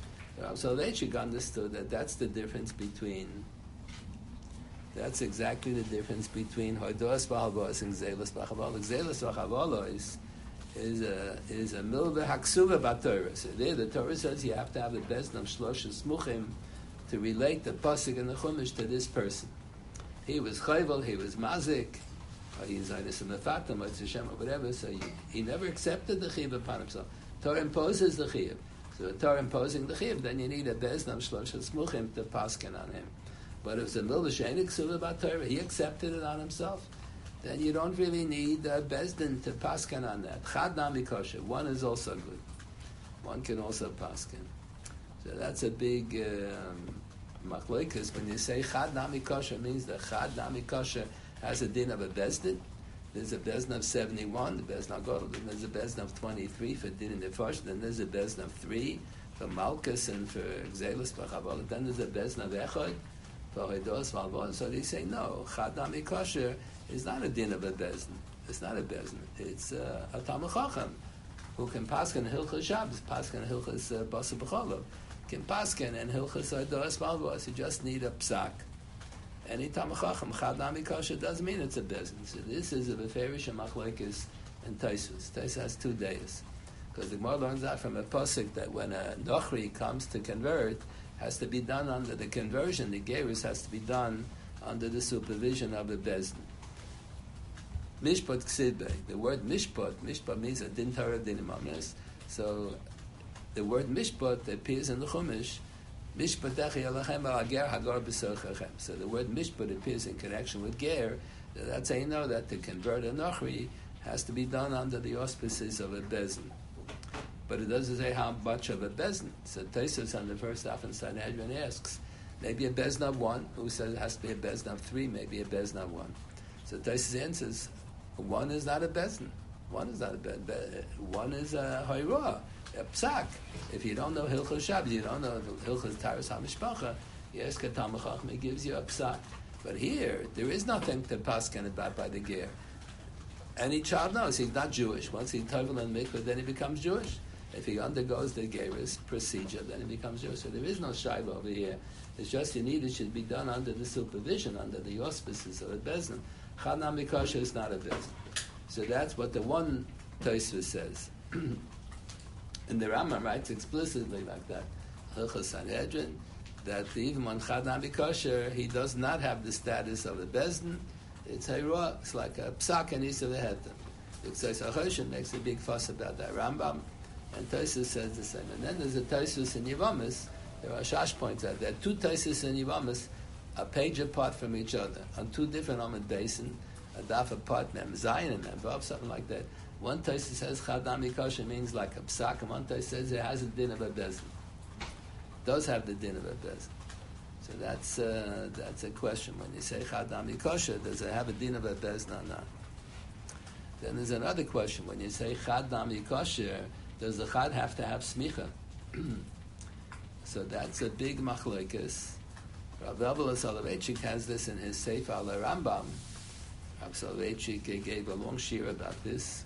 So they should understood that that's the difference between. That's exactly the difference between hoidos v'halvos and gzelos v'chavala. Gzelos v'chavala is. is a is a milvah haksuva b'Torah. So there the Torah says you have to have the bezdin of shlosh smuchim to relate the pasuk and the chumash to this person. He was chayvel, he was mazik, or he's zaydis mefatam, or tzishem, or whatever. So he, he never accepted the chiyuv upon himself. Torah imposes the chiyuv. So the Torah imposing the chiyuv, then you need a bezdin of shlosh smuchim to paskin on him. But if it's a milvah she'ein ksuva b'Torah, he accepted it on himself. Then you don't really need uh, Bezdin to paskin on that. Chad nami kosher. One is also good. One can also paskin. So that's a big um, machlokes. When you say Chad nami kosher, it means that Chad nami kosher has a din of a Bezdin. There's a Bezdin of seventy-one, the Bezdin of Godel. Then there's a Bezdin of twenty-three for din in the first. Then there's a Bezdin of three for Malkus and for Gzelis v'Chavala. Then there's a Bezdin of Echad for Hodos v'Alvon. So they say, no, Chad nami kosher it's not a din of a bezdin. It's not a bezdin. It's uh, a Talmid Chacham who can paskin hilchas Shabbos, paskin hilchas uh, basa b'cholov, can paskin and hilchas adoras malvos. You just need a psak. Any Talmid Chacham chad nami kosher doesn't mean it's a bezdin. So this is a beferish machlokes and Taisus. Taisus has two days because the Gemara learns that from a pasuk that when a nochri comes to convert, has to be done under the conversion. The gerus has to be done under the supervision of a bezdin. Mishpat ksibe. The word mishpat, mishpat means a din Torah din imamis. So the word mishpat appears in the Chumash. Mishpatechi alachem al ger hagar b'sorchachem. So the word mishpat appears in connection with ger. That's how you know that to convert a nochri has to be done under the auspices of a bezdin. But it doesn't say how much of a bezdin. So Taisus on the first half in Sanhedrin asks, maybe a bezdin of one, who says it has to be a bezdin of three, maybe a bezdin of one. So Taisus answers, one is not a bezdin. One is not a bezdin. One is a hayrah. a psak. If you don't know Hilchos Shabbos, you don't know Hilchos Taras HaMishpacha, yes, Talmid Chacham, it gives you a psak. But here, there is nothing to paskin about by the ger. Any child knows he's not Jewish. Once he's tovel and mikvah, then he becomes Jewish. If he undergoes the gerus procedure, then he becomes Jewish. So there is no shayla over here. It's just you need it should be done under the supervision, under the auspices of a bezdin. Chadam mikasha is not a bezdin. So that's what the one Tosfos says. And the Rambam writes explicitly like that, Hilchos Sanhedrin, that even when Chadam mikasha, he does not have the status of a bezdin. It's hayra. It's like a psak and isa v'heter. The Ksais HaChoshen makes a big fuss about that Rambam, and Tosfos says the same. And then there's a Tosfos in Yevamis. There are Shash points out there are two Tosfos in Yevamis, a page apart from each other, on two different Amud Basin, a daf apart, Mem Zayin and Mem Vav, something like that. One Tosfos says Chadam mikasha means like a psak, and one Tosfos says it has a din of a bezdin. Does have the din of a bezdin. So that's uh, that's a question. When you say Chadam mikasha, does it have a din of a bezdin or not? Then there's another question. When you say Chadam mikasha, does the chad have to have smicha? So that's a big machlokes. Rav Eliezer Soloveitchik has this in his Sefer al Rambam. Rav Soloveitchik gave a long shir about this.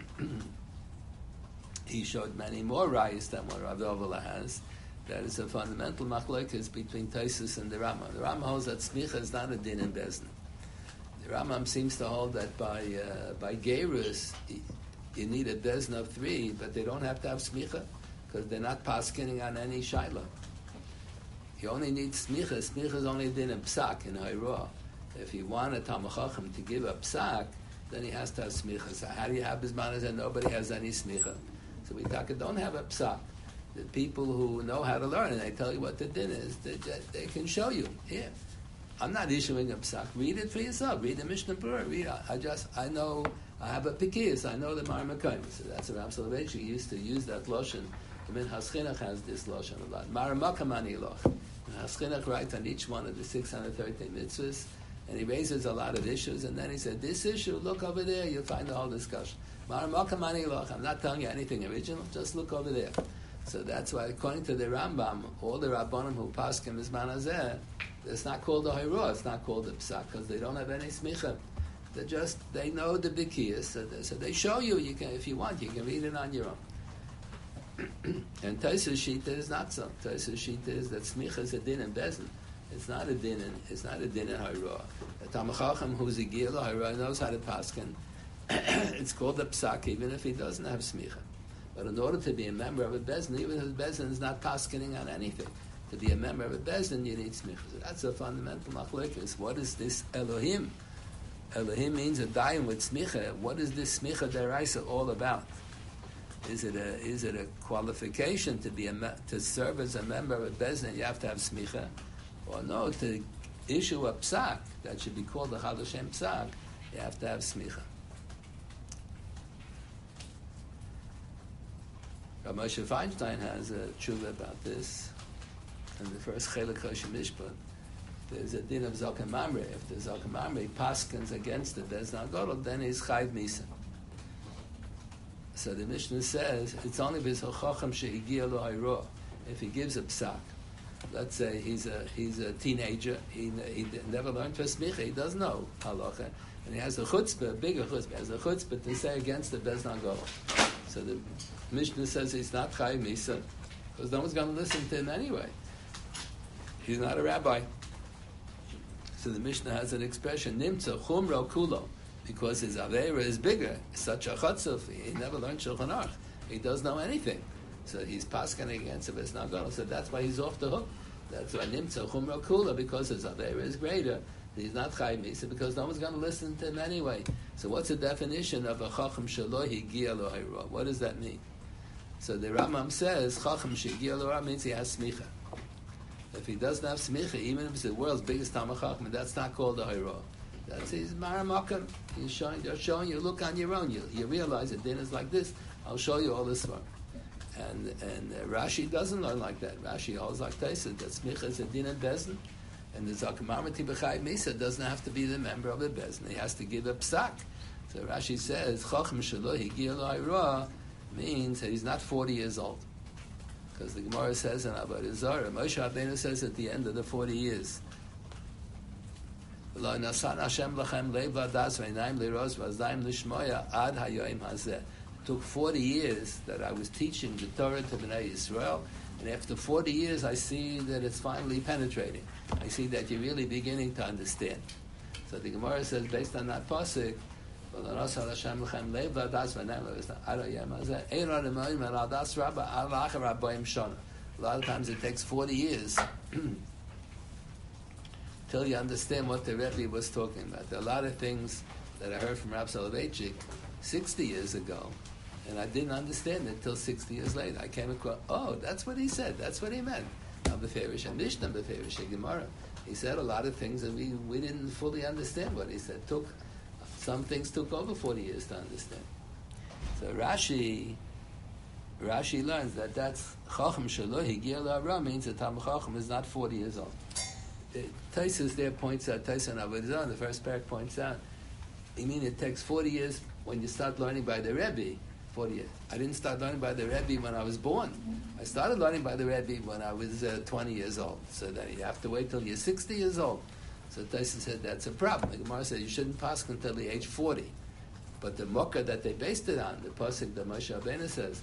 He showed many more rayos than what Rav Eliezer has. That is a fundamental machlokes between Tosfos and the Rambam. The Rambam holds that smicha is not a din in bezdin. The Rambam seems to hold that by uh, by gerus you need a bezdin of three, but they don't have to have smicha because they're not paskening on any shayla. You only need smicha. Smicha is only a din in psak in hayra. If you want a Talmid Chacham to give a psak, then he has to have smicha. So how do you have bismanas and nobody has any smicha? So we talk, don't have a psak. The people who know how to learn and they tell you what the din is, they, they can show you. Here, I'm not issuing a psak. Read it for yourself. Read the Mishnah Berurah. Read. I, I just I know I have a pikiyas. I know the Maramakaim. So that's what Rav Soloveitchik used to use that lashon. The Minchas Chinuch has this lashon a lot. Maramakamani loch. Minchas Chinuch writes on each one of the six hundred thirteen mitzvahs, and he raises a lot of issues. And then he said, "This issue, look over there. You'll find the whole discussion." Maramakamani loch. I'm not telling you anything original. Just look over there. So that's why, according to the Rambam, all the Rabbanim who paskin Mizman Hazeh, it's not called a Hayruah, it's not called a Psak, because they don't have any smicha. They just, they know the Bikiyas, so they, so they show you, you can, if you want, you can read it on your own. And Tosfos Shita is not so. Tosfos Shita is that smicha is a din in Bezdin. It's not a din in, it's not a din in Hayruah. The Talmid Chacham who's a Gil Hayruah knows how to paskin. It's called a Psak, even if he doesn't have smicha. But in order to be a member of a bezdin, even if the bezdin is not paskening on anything, to be a member of a bezdin, you need smicha. So that's a fundamental machlokes. What is this Elohim? Elohim means a dayan with smicha. What is this smicha deraisa all about? Is it a is it a qualification to be a to serve as a member of a bezdin? You have to have smicha, or no? To issue a psak that should be called a Chad Hashem psak, you have to have smicha. Rav Moshe Feinstein has a tshuva about this. In the first Chelik Choshen Mishpat, there's a din of Zokan Mamre. If the Zokan Mamre paskins against the Bezdin Gadol, then he's Chayv Misa. So the Mishnah says it's only B'Zol Chacham she'higia lo hayroah. If he gives a psak, let's say he's a he's a teenager, he, he never learned for smicha, he doesn't know halacha, and he has a chutzpah, a bigger chutzpah, he has a chutzpah to say against the Bezdin Gadol. So the Mishnah says he's not Chayv Misa, because no one's going to listen to him anyway. He's not a rabbi. So the Mishnah has an expression, Nimtza Chumro Kulo, because his Aveira is bigger. He's such a Chatzuf, he never learned Shulchan Aruch. He doesn't know anything. So he's pasking against it, it's not going to. So that's why he's off the hook. That's why Nimtza Chumro Kulo, because his Aveira is greater. He's not Chayv Misa, because no one's going to listen to him anyway. So what's the definition of a Chacham Shelo Higia Lo Hayroah? What does that mean? So the Rambam says, Chacham Shehigia Lo Hayroah means he has smicha. If he doesn't have smicha, even if it's the world's biggest Talmid Chacham, that's not called a Hayroah. That's his Maramakam. He's showing, they're showing you, look on your own. You, you realize that din is like this. I'll show you all this one. And and uh, Rashi doesn't learn like that. Rashi holds like Tosfos, that smicha is a din and bezdin. And the Zakamamati B'Chayv Misa doesn't have to be the member of the bezdin. He has to give a psak. So Rashi says, Chacham Shelo Higia Lo Hayroah means that he's not forty years old. Because the Gemara says in Avodah Zarah, Moshe Rabbeinu says at the end of the forty years, Lo nasan Hashem lachem lev v'adas v'einayim liros v'azdayim lishmoya ad hayoim hazeh. It took forty years that I was teaching the Torah to Bnei Yisrael, and after forty years I see that it's finally penetrating. I see that you're really beginning to understand. So the Gemara says, based on that pasuk, a lot of times it takes forty years till you understand what the Rebbe was talking about. There are a lot of things that I heard from Rav Soloveitchik sixty years ago, and I didn't understand it till sixty years later. I came across, oh, that's what he said, that's what he meant. Beferish and Mishnah, Beferish and Gemara. He said a lot of things and we, we didn't fully understand what he said. Took Some things took over forty years to understand. So Rashi, Rashi learns that that's Chacham Shelo Higia L'Ara means that Talmid Chacham is not forty years old. Taisus there points out, Taisus and Avodah Zarah, the first parak points out, I mean it takes forty years when you start learning by the Rebbe. forty years. I didn't start learning by the Rebbe when I was born. I started learning by the Rebbe when I was uh, twenty years old. So that you have to wait till you're sixty years old. So Tyson said that's a problem. The Gemara said you shouldn't pass until the age forty. But the Mokkah that they based it on, the pasuk that Moshe Rabbeinu says,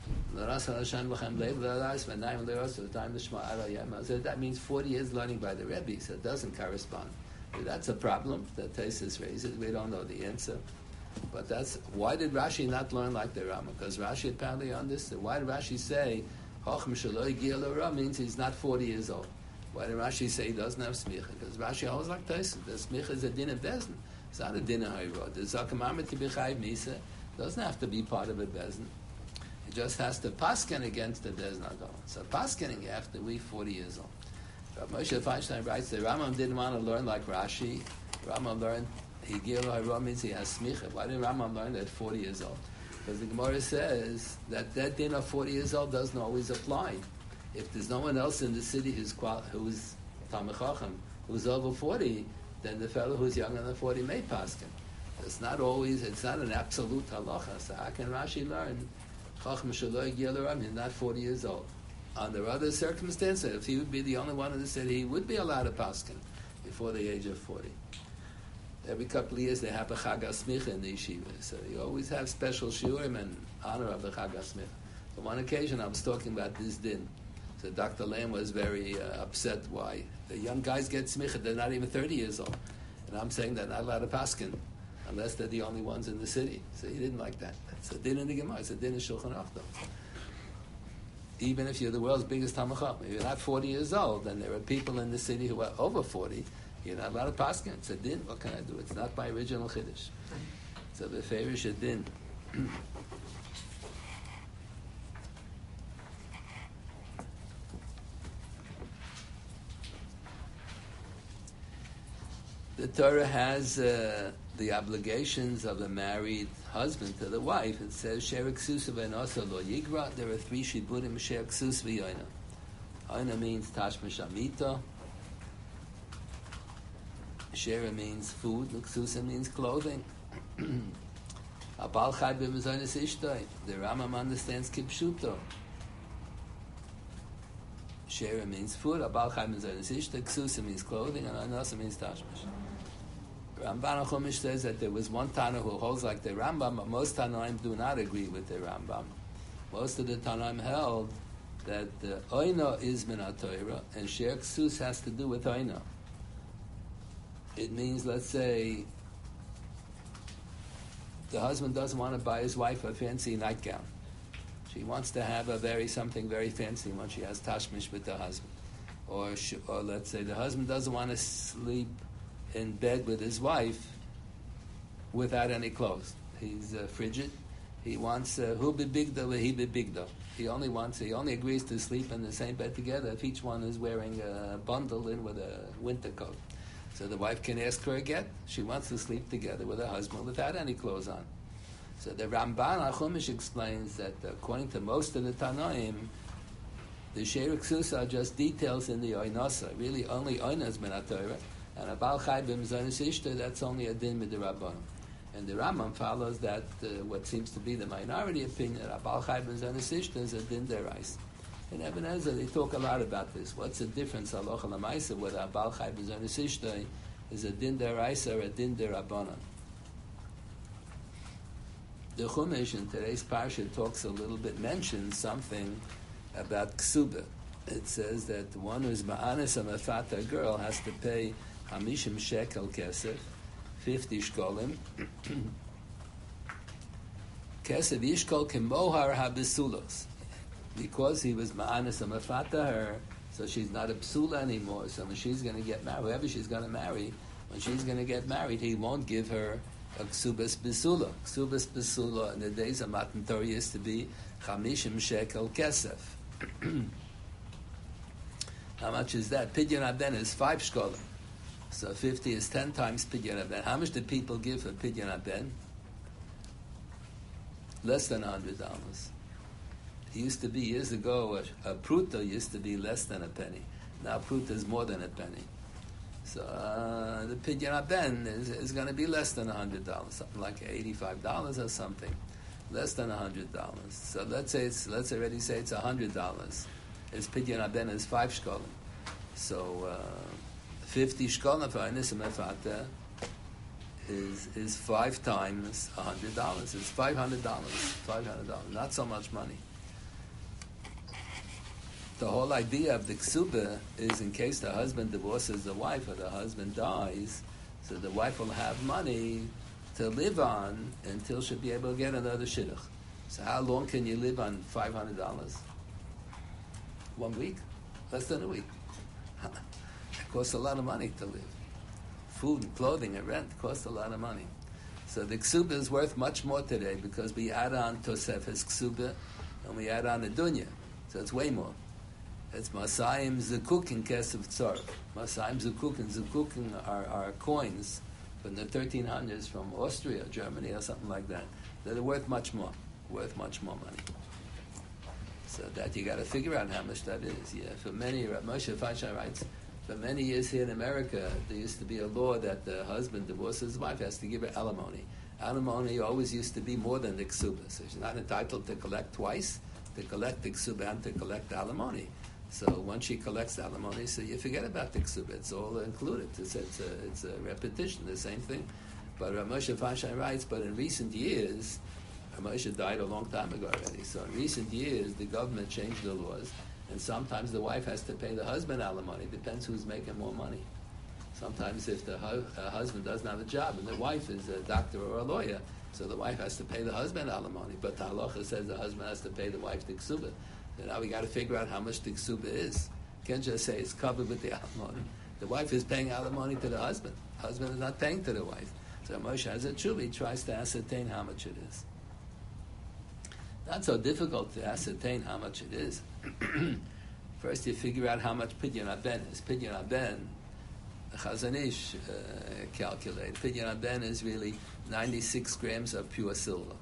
so that means forty years learning by the Rebbe, so it doesn't correspond. That's a problem that Tyson raises. We don't know the answer. But that's, why did Rashi not learn like the Rama? Because Rashi apparently understood. Why did Rashi say, Chacham Shelo Higia L'Ara means he's not forty years old? Why did Rashi say he doesn't have smicha? Because Rashi holds like Tyson. The smicha is a din of bezin. It's not a din of hayrod. The zakamamah to be chayv misa doesn't have to be part of a bezin. It just has to paskin against the bezin adon. So paskinning you have to be forty years old. Rav Moshe Feinstein writes that Rambam didn't want to learn like Rashi. Rambam learned Higia L'Ara means he has smicha. Why did Rambam learn that forty years old? Because the Gemara says that that din of forty years old doesn't always apply. If there's no one else in the city who's qual- who's Talmid Chacham, who's over forty, then the fellow who's younger than forty may paskin. It's not always, it's not an absolute halacha. So how can Rashi learn Chacham Shelo Higia L'Ara means not forty years old? Under other circumstances, if he would be the only one in the city, he would be allowed to paskin before the age of forty. Every couple of years they have a Chag HaSmicha in the yeshiva, so you always have special shiurim in honor of the Chag HaSmicha. On one occasion I was talking about this din. So Doctor Lamb was very uh, upset why the young guys get smicha, they're not even thirty years old. And I'm saying they're not allowed to paskin unless they're the only ones in the city. So he didn't like that. It's a din in the Gemara, it's a din in Shulchan Aruch though. Even if you're the world's biggest Talmid Chacham, if you're not forty years old, and there are people in the city who are over forty, you're not allowed to paskin. It's a din. What can I do? It's not my original chiddush. So the feverish a din. The Torah has uh, the obligations of a married husband to the wife. It says, Sherik Susa and also Lo Yigra. There are three Shiburim, Sherik Sus v'Yoina. Yoina means Tashmish Amita. Shera means food. Susa means clothing. Abal Chai b'Mezonos Ishtoi. The Rambam understands Kipshuto. Shera means food. Abal Chai b'Mezonos Ishtoi. Susa means clothing, and Anasa means Tashmish. Ramban HaChumash says that there was one Tana who holds like the Rambam, but most Tanaim do not agree with the Rambam. Most of the Tanaim held that the Oina is min HaTorah, and Sher Ksus has to do with Oina. It means, let's say, the husband doesn't want to buy his wife a fancy nightgown. She wants to have a very something very fancy when she has tashmish with the husband. Or, she, or let's say the husband doesn't want to sleep in bed with his wife without any clothes. He's uh, frigid. He wants who be bigda he be bigda. He only wants he only agrees to sleep in the same bed together if each one is wearing a bundle in with a winter coat. So the wife can ask her again. She wants to sleep together with her husband without any clothes on. So the Ramban HaChumash explains that according to most of the Tanoim, the Sherik Susa are just details in the Oinasa. Really, only Oina is min HaTorah. And a Baal Chai b'Mezonos Ishtoi, that's only a din with the Rabbanim. And the Rambam follows that uh, what seems to be the minority opinion, that Abal Chai ben Zon Ishta is a din derais. In Eben Ezer, they talk a lot about this. What's the difference, halacha l'maisa, whether Abal Chai ben Zon Ishta is a din derais or a din derabanan? The Chumash in today's parsha talks a little bit, mentions something about ksuba. It says that the one who's ma'anis a mefata girl has to pay hamishim shekel kesef, fifty shkolim. Kesef yishkol kemohar habisulos. Because he was ma'anis a mefata her, so she's not a psula anymore. So when she's going to get married, whoever she's going to marry, when she's going to get married, he won't give her a ksubas besula. Ksubas besula in the days of Matan Torah used to be chamishim shekel kesef. How much is that? Pidyon Aben is five shkolim. So fifty is ten times Pidyon Aben. How much did people give for Pidyon Aben? Less than one hundred dollars. It used to be, years ago, a, a pruta used to be less than a penny. Now pruta is more than a penny. So uh, the Pidyon Aben is, is going to be less than one hundred dollars, something like eighty-five dollars or something. Less than one hundred dollars. So let's say it's, let's already say it's one hundred dollars. His Pidyon Aben is five shkolim. So uh, fifty shkolim for Anis Mefata is is five times one hundred dollars. It's five hundred dollars. five hundred dollars. Not so much money. The whole idea of the ksuba is in case the husband divorces the wife or the husband dies, so the wife will have money to live on until she'll be able to get another shidduch. So how long can you live on five hundred dollars? One week? Less than a week. It costs a lot of money to live. Food and clothing and rent costs a lot of money. So the ksuba is worth much more today because we add on Tosefes ksuba and we add on the dunya. So it's way more. It's Masayim Zukuk and Kesef Tzor. Masayim Zukuk and Zukukin are, are coins from the thirteen hundreds from Austria, Germany, or something like that. That are worth much more. Worth much more money. So that you got to figure out how much that is. Yeah, for many, Moshe Feinstein writes, for many years here in America, there used to be a law that the husband divorces his wife has to give her alimony. Alimony always used to be more than the ksuba, so she's not entitled to collect twice, to collect the ksuba and to collect alimony. So once she collects alimony, so you forget about the ksuba. It's all included. It's, it's, a, it's a repetition, the same thing. But Rav Moshe Feinstein writes, but in recent years, Rav Moshe died a long time ago already. So in recent years, the government changed the laws, and sometimes the wife has to pay the husband alimony. Depends who's making more money. Sometimes if the hu- uh, husband doesn't have a job and the wife is a doctor or a lawyer, so the wife has to pay the husband alimony. But the halacha says the husband has to pay the wife the ksuba. So now we got to figure out how much the ksuba is. Can't just say it's covered with the alimony. The wife is paying alimony to the husband. The husband is not paying to the wife. So Moshe has a tshuva. He tries to ascertain how much it is. Not so difficult to ascertain how much it is. First, you figure out how much Pidyon Aben is. Pidyon Aben, the Chazon Ish uh, calculate. Pidyon Aben is really ninety-six grams of pure silver.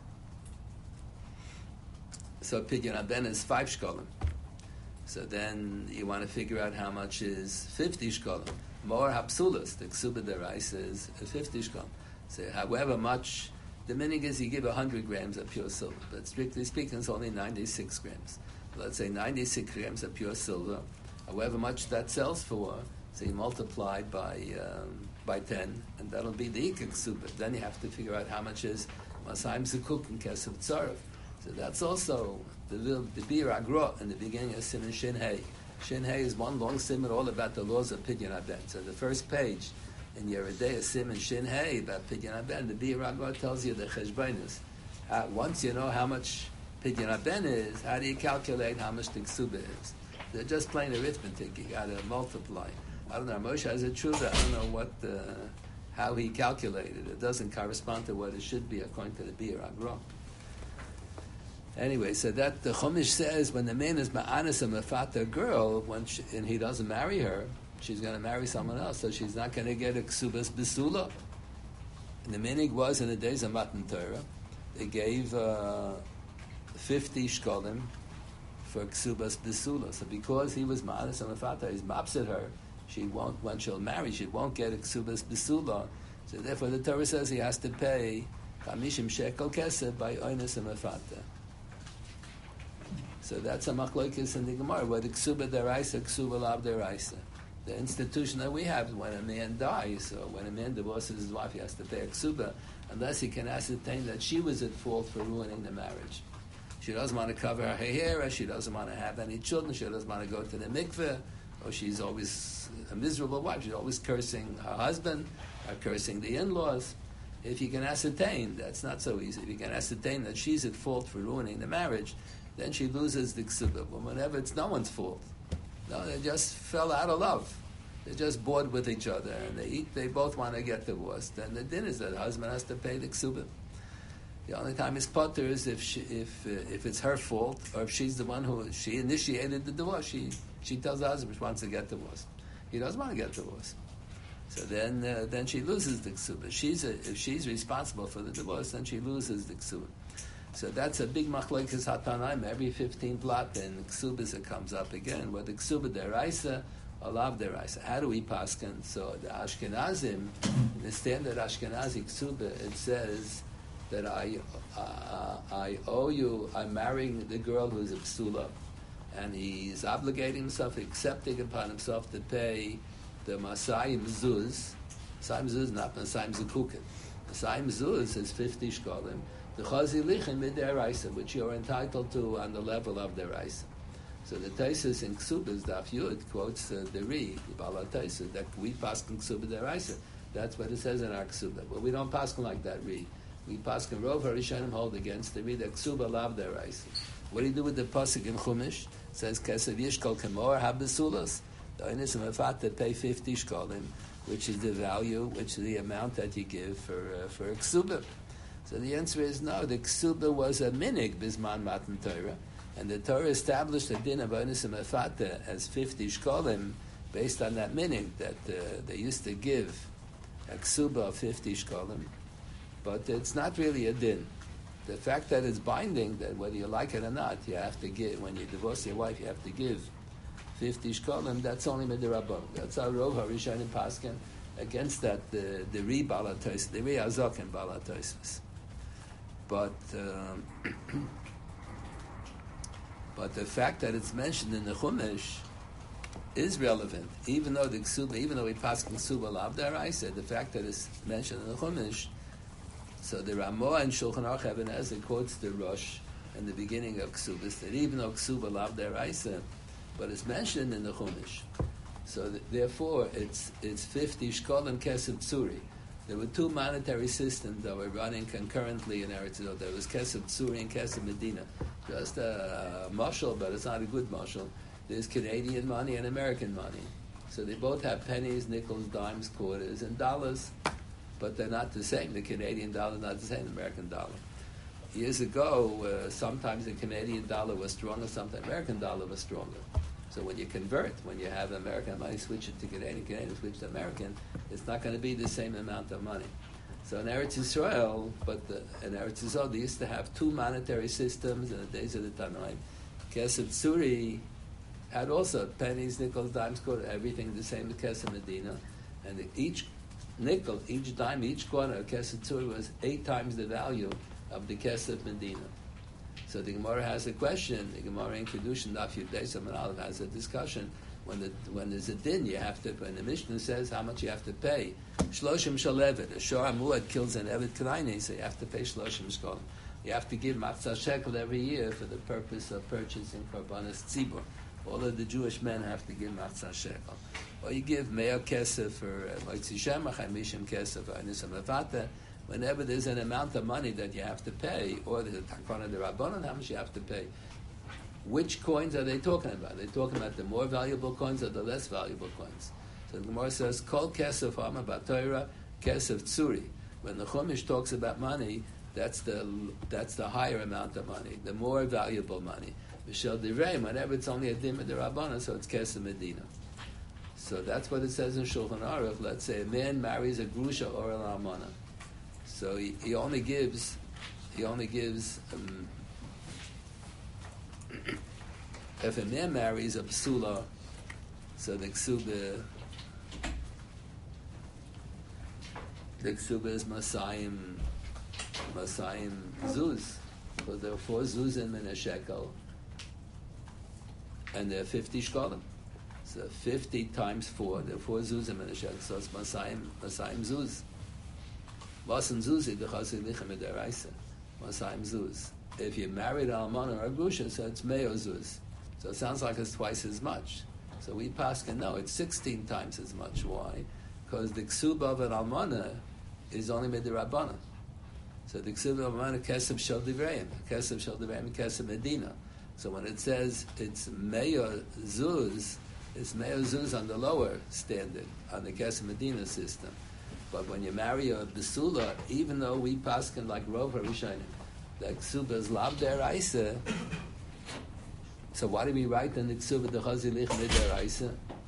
So Pidyon Aben is five shkolim. So then you want to figure out how much is fifty shkolim. More hapsulas, the ksuba deraisa is fifty shkolim. So however much, the minig is you give one hundred grams of pure silver, but strictly speaking it's only ninety-six grams. Let's say ninety-six grams of pure silver, however much that sells for, so you multiply by um, by ten, and that'll be the ikik ksuba. Then you have to figure out how much is Masayim Zukuk and Kesef Tzarav. So that's also the the Bir Agro in the beginning of Siman Shin Hey. Shin Hey is one long simon all about the laws of Pidyon Aben. So the first page in Yeridei Siman Shin Hey about Pidyon Aben, the Bir Agro tells you the cheshbonus. Uh, once you know how much Pidyon Aben is, how do you calculate how much the ksuba is? They're just plain arithmetic. You got to multiply. I don't know. Moshe has a tshuva. I don't know what uh, how he calculated. It doesn't correspond to what it should be according to the Bir Agro. Anyway, so that the Chumash says when the man is ma'anis a mefata girl, when she, and he doesn't marry her, she's going to marry someone else, so she's not going to get a ksubas besula. And the minig was in the days of Matan Torah, they gave uh, fifty shkolim for ksubas besula. So because he was ma'anis a mefata, he's mapset her, she won't, when she'll marry, she won't get a ksubas besula. So therefore the Torah says he has to pay Chamishim shekel kesef by oines mefata. So that's a machlokes in the Gemara. Whether ksuba deraisa, ksuba lav deraisa. The institution that we have, when a man dies, or when a man divorces his wife, he has to pay a ksuba, unless he can ascertain that she was at fault for ruining the marriage. She doesn't want to cover her hair, or she doesn't want to have any children, she doesn't want to go to the mikveh, or she's always a miserable wife, she's always cursing her husband, or cursing the in-laws. If you can ascertain, that's not so easy, if you can ascertain that she's at fault for ruining the marriage, then she loses the ksuba. But whenever it's no one's fault, no, they just fell out of love. They're just bored with each other, and they eat, they both want to get divorced. Then the din is that the husband has to pay the ksuba. The only time he's potter is if she, if uh, if it's her fault, or if she's the one who she initiated the divorce. She she tells the husband she wants to get divorced. He doesn't want to get divorced. So then uh, then she loses the ksuba. She's a, if she's responsible for the divorce, then she loses the ksuba. So that's a big machlokes hatanaim. Every fifteen blot, and ksubas it comes up again. Whether ksuba deraisa or lav deraisa. How do we paskin? So the Ashkenazim, in the standard Ashkenazi ksuba, it says that I uh, I owe you. I'm marrying the girl who's a psula, and he's obligating himself, accepting upon himself to pay the Masayim Zuz. Masayim Zuz, not Masayim Zukukin. Masayim Zuz is fifty shkolim. The Chazi Lichin Mid'eraisa, which you're entitled to on the level of the Raisa. So the Taisus in Ksubas, Daf Yud, quotes uh, the Ri, the Bala Taisus, that we paskin Ksuba Deraisa. That's what it says in our Ksuba. But we don't paskin like that Ri. We paskin Rov HaRishonim hold against the Ri, that Ksuba Lav Deraisa. What do you do with the Pasuk in Chumash? It says, Kesev Yishkol Kemor HaBesulas. The Oinis Mefat pay fifty shkolim, which is the value, which is the amount that you give for uh, for a Ksuba. So the answer is no. The ksuba was a minig bisman matan Torah, and the Torah established a din of onis mefata as fifty shkolim based on that minig that uh, they used to give a ksuba of fifty shkolim. But it's not really a din. The fact that it's binding, that whether you like it or not, you have to give. When you divorce your wife, you have to give fifty shkolim. That's only midirabon. That's our Rov HaRishonim paskin. Against that, the the Ri Balatois, the Ri Azok and Balatois. But um, but the fact that it's mentioned in the Chumash is relevant, even though the Ksuba, even though we pass Ksuba Lav Deraisa, the fact that it's mentioned in the Chumash. So the Ramah and Shulchan Aruch Eben Ezra quotes the Rosh in the beginning of Ksubas that even though Ksuba Lav Deraisa, but it's mentioned in the Chumash. So th- therefore, it's it's fifty shkolim kesef tzuri. There were two monetary systems that were running concurrently in Eretz Yisrael. There was kesef tzuri and kesef medina. Just a, a mashal, but it's not a good mashal. There's Canadian money and American money. So they both have pennies, nickels, dimes, quarters, and dollars, but they're not the same. The Canadian dollar is not the same as the American dollar. Years ago, uh, sometimes the Canadian dollar was stronger, sometimes the American dollar was stronger. So when you convert, when you have American money, switch it to Canadian, Canadian switch to American, it's not going to be the same amount of money. So in Eretz Yisrael, but the, in Eretz Yisrael, they used to have two monetary systems in the days of the Tanoim. Kesef Tzuri had also pennies, nickels, dimes, quarter, everything the same as Kesef Medina. And the, each nickel, each dime, each quarter of Kesef Tzuri was eight times the value of the Kesef Medina. So the Gemara has a question. The Gemara in Kedushin Daf Yud Beis Amud Aleph has a discussion. When the when there's a din, you have to. When the Mishnah says how much you have to pay, shloshim shalevet. A shor hamuad kills an evet k'naini, so you have to pay shloshim shkolim. You have to give matzah shekel every year for the purpose of purchasing korbanos tzibur. All of the Jewish men have to give matzah shekel. Or you give mea kesef for moitzi shemach, hamishim kesef for anisam levata. Whenever there's an amount of money that you have to pay, or the takana de rabbanon, how much you have to pay. Which coins are they talking about? Are they talking about the more valuable coins or the less valuable coins? So the Gemara says, Kol kesef hama b'Torah kesef tzuri. When the Chumash talks about money, that's the that's the higher amount of money, the more valuable money. Mishel divrei, whenever it's only a dimah de rabbanon, so it's kesef medina. So that's what it says in Shulchan Aruch. Let's say a man marries a grusha or an almana. So he, he only gives, he only gives, um, if a man marries a psula, so the ksuba, the ksuba is masayim, Masayim Zuz. Because there are four Zuzim in a shekel, and there are fifty shkolim. So fifty times four, there are four Zuzim in a shekel, so it's Masayim, Masayim Zuz. Vasan Zuzi, the Chassid Lichem Deraisa. Masayim Zuz. If you married an Almana or a Grusha, so it's Meo Zuz. So it sounds like it's twice as much. So we paskin, no, it's sixteen times as much. Why? Because the Ksuba of an Almana is only Midirabana. So the Ksuba of Almana, Kesef Shel Divreim, Kesef Shel Divreim, Kesef Medina. So when it says it's Meo Zuz, it's Meo Zuz on the lower standard, on the Kesef Medina system. But when you marry a Besula, even though we paskin like Rov HaRishonim, the Ksuba is Lav Deraisa, so why do we write in the Ksuba the Chazil Lich Mideraisa?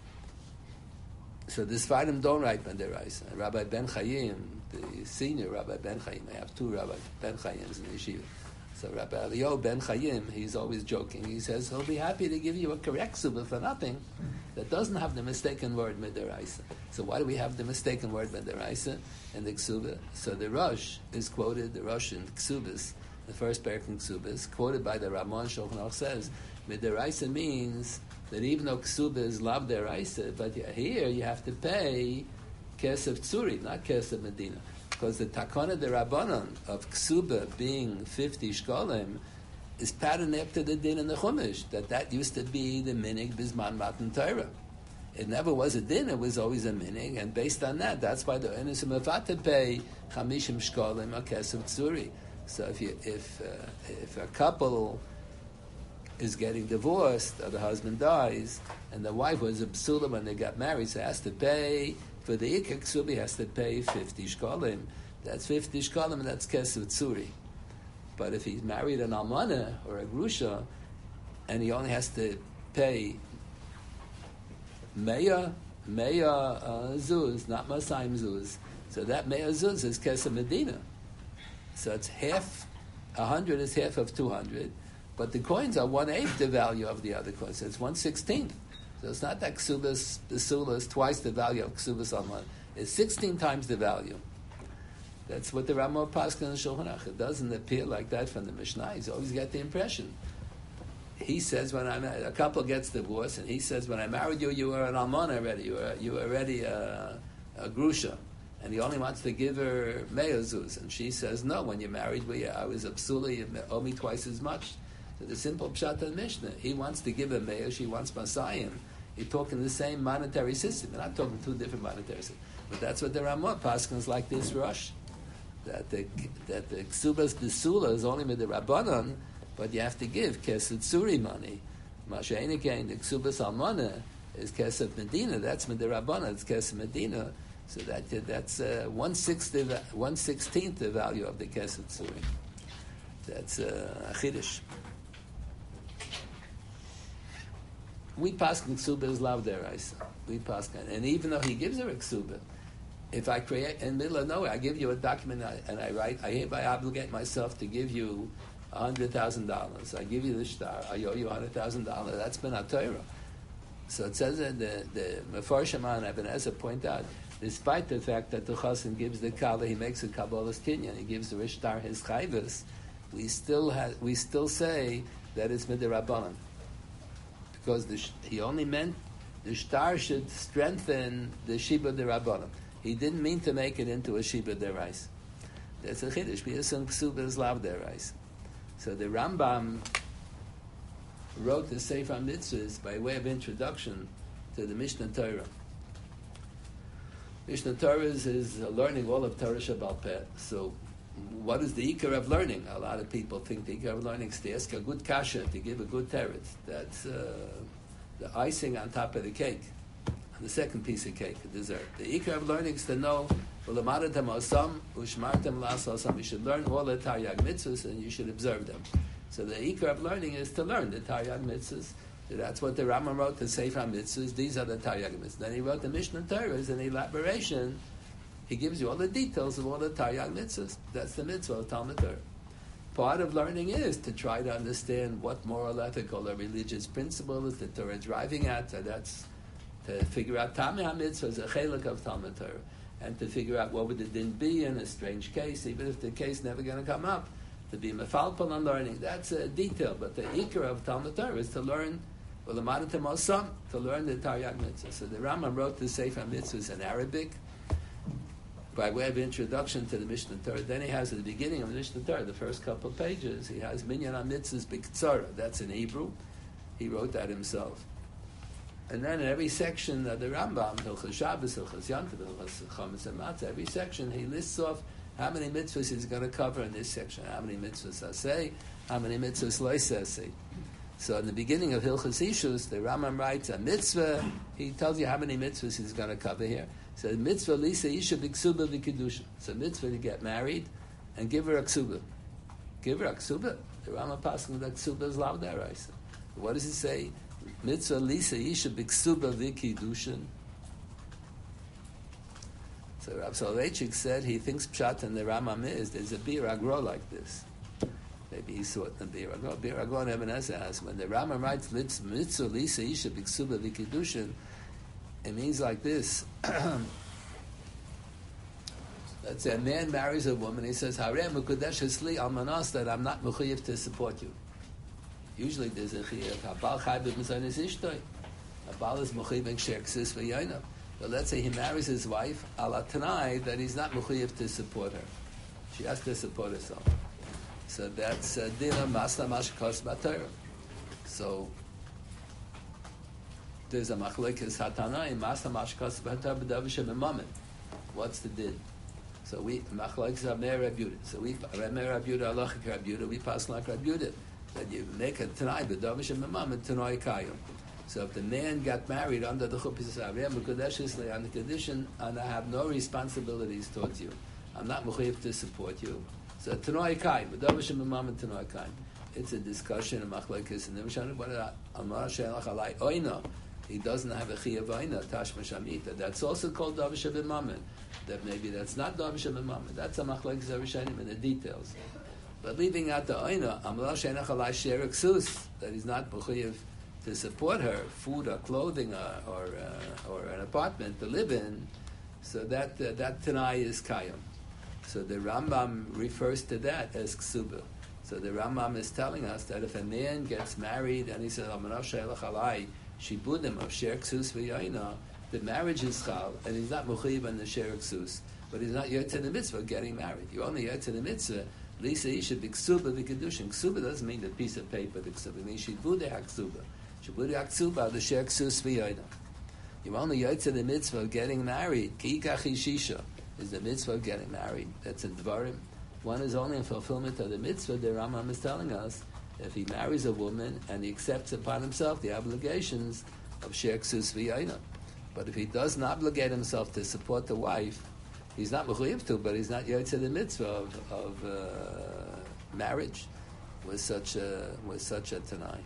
So the Sfarim don't write Mideraisa. Rabbi Ben Chaim, the senior Rabbi Ben Chaim, I have two Rabbi Ben Chaims in the yeshiva. So Rabbi Eliyahu Ben Chaim, he's always joking. He says he'll be happy to give you a correct Ksuba for nothing that doesn't have the mistaken word Mideraisa. So why do we have the mistaken word Mideraisa in the Ksuba? So the Rosh is quoted, the Rosh in Ksubas, the first parak in Ksubas, quoted by the Ramon Shulchan Aruch, says Mideraisa means that even though Ksuba is Lav Deraisa, but here you have to pay Kesef Tzuri, not Kesef Medina. Because the Takana de Rabbanon of Ksuba being fifty shkolim is patterned after the din in the Chumash, that that used to be the minig Bisman Matan Torah. It never was a din, it was always a minig, and based on that, that's why the Enes Mefat pay Chamishim shkolim or Kesef Tzuri. So if you, if uh, if a couple is getting divorced, or the husband dies, and the wife was a psula when they got married, so has to pay, for the Ikar Ksubi has to pay fifty shkolim. That's fifty shkolim, and that's Kesef Tzuri. But if he's married an Almana or a Grusha, and he only has to pay Meya, Meya uh, Zuz, not Masayim Zuz, so that Meya Zuz is Kesef Medina. So it's half, a hundred is half of two hundred, but the coins are one-eighth the value of the other coins. So it's one-sixteenth. So it's not that Ksubas, the Sula is twice the value of Ksubas Alman. It's sixteen times the value. That's what the Ramah Paskin and Shulchan Aruch. It doesn't appear like that from the Mishnah. You always get the impression. He says when I a couple gets divorced, and he says when I married you, you were an Alman already. You were you were already a, a Grusha. And he only wants to give her Me'ezuz. And she says, no, when you married me, I was a psula, you owe me twice as much. So the simple pshat of the Mishnah, he wants to give her Me'ez, she wants Masayim. You're talking the same monetary system. You're not talking two different monetary systems. But that's what the Ramah Paskins like this Rosh. That the that the Ksubas Besula is only with the Rabbanon, but you have to give Kesef Tzuri money. Masha'enikein, the Ksubas Almana is Kesef Medina. That's with the Rabbanon, it's Kesef Medina. So that that's uh, one sixteenth one sixteenth the value of the Kesef Tzuri. That's uh, a chiddush. We paskin ksuba is lav deraisa. We paskin, and even though he gives her a ksuba, if I create in the middle of nowhere, I give you a document and I write, I hereby obligate myself to give you a hundred thousand dollars. I give you the shtar. I owe you a hundred thousand dollars. That's been a Torah. So it says that the the Mefarshim and Ibn Ezra point out, despite the fact that the Chassan gives the Kala, he makes a Kabbalah's Kinyan, he gives the Rishtar his Chayvus, we still have, we still say that it's Midirabbanan. Because the, he only meant the Shtar should strengthen the Shiba D'Rabbanan. He didn't mean to make it into a Shiba D'Rais. That's a Chiddush. We assume Ksuba is Lav D'Rais. So the Rambam wrote the Sefer Mitzvahs by way of introduction to the Mishnah Torah. Mishnah Torah is, is learning all of Torah Shabbal Peh. So, what is the Ikar of learning? A lot of people think the Ikar of learning is to ask a good kasha, to give a good teretz. That's uh, the icing on top of the cake, the second piece of cake, the dessert. The Ikar of learning is to know, you should learn all the Taryag mitzvahs and you should observe them. So the Ikar of learning is to learn the Taryag mitzvahs. So that's what the Rambam wrote, the Sefer Mitzvahs. These are the Taryag mitzvahs. Then he wrote the Mishnah Torah as an elaboration. He gives you all the details of all the Taryag mitzvahs. That's the mitzvah of Talmud Torah. Part of learning is to try to understand what moral, ethical, or religious principle is the Torah driving at. So that's to figure out Tamei HaMitzvah is a chelik of Talmud Torah. and to figure out what would the din be in a strange case, even if the case never going to come up, to be mefalpal on learning. That's a detail, but the ikar of Talmud Torah is to learn, well, to learn the Taryag mitzvah. So the Rambam wrote the Sefer Mitzvahs in Arabic by way of introduction to the Mishnah Torah. Then he has at the beginning of the Mishnah Torah, the first couple of pages, he has Minyan HaMitzvahs B'Ktsara. That's in Hebrew. He wrote that himself. And then in every section of the Rambam, Hilchas Shabbos, Hilchas Yantiv, Hilchas Chametz and Matzah, every section he lists off how many mitzvahs he's going to cover in this section, how many mitzvahs aseh, how many mitzvahs lo aseh. So in the beginning of Hilchas Ishus, the Rambam writes a mitzvah, he tells you how many mitzvahs he's going to cover here. So mitzvah lisa isha b'ksuba v'kiddusha. It's a mitzvah to get married and give her a ksuba. Give her a ksuba. The Rambam passes that ksuba is lav deraisa. What does it say? Mitzvah lisa isha b'ksuba v'kiddusha. So Rav Soloveitchik said he thinks pshat and the Rambam is there's a bir agro like this. Maybe he saw it in the bir agro. Bir agro and Eben Ezer has when the Rambam writes mitzvah lisa isha b'ksuba v'kiddusha, it means like this. Let's say a man marries a woman. He says, "Harei mukadesh esli almanas," that I'm not mechuyev to support you. Usually there's a chiyuv. Habal chai b'mizanis ishtoi. Habal is mechuyev and sheksis v'yaina. But let's say he marries his wife ala tanai that he's not mechuyev to support her. She has to support herself. So that's dina masna mashkos b'Torah. So there's a machlekes hatanai masna mashkos b'Torah b'davar shememamen. What's the din? So we machlekes Rameir Reb Yehuda. So we Rameir Reb Yehuda halachic Reb Yehuda. We pass like Reb Yehuda that you make a tanai b'davar shememamen tanai kayim. So if the man got married under the chupis on the condition, and I have no responsibilities towards you, I'm not mechuyev to support you. So tanoi kaim, b'davar shememamen tanoi kaim. It's a discussion of machlekes and nimshana. But amar she'elach alai oina, he doesn't have a chiyuv oina tashma shamita. That's also called davar shememamen. That maybe that's not davar shememamen. That's a machlekes arishanim in the details. But leaving out the oina, amar she'elach alai sherek sus, that he's not mechuyev to support her, food or clothing or or, uh, or an apartment to live in, so that uh, that tanai is kayam. So the Rambam refers to that as ksuba. So the Rambam is telling us that if a man gets married and he says Amanav she'elach alai shibudim of sher ksus v'yaina, the marriage is chal and he's not mechuyev on the sher ksus, but he's not yet to the mitzvah of getting married. You're only yet to the mitzvah. Lisa isha b'ksuba v'kedushin. Ksuba doesn't mean the piece of paper. The ksuba it means shibudei haksuba. Shibudei haksuba the sher ksus v'yaina. You're only yet to the mitzvah of getting married. Ki'ikach ishisha is the mitzvah of getting married. That's in Dvarim. One is only in fulfillment of the mitzvah. The Rambam is telling us if he marries a woman and he accepts upon himself the obligations of sher ksus v'yaina. But if he doesn't obligate himself to support the wife, he's not mechuyev to, but he's not yet to the mitzvah of, of uh, marriage with such a with such a tanai.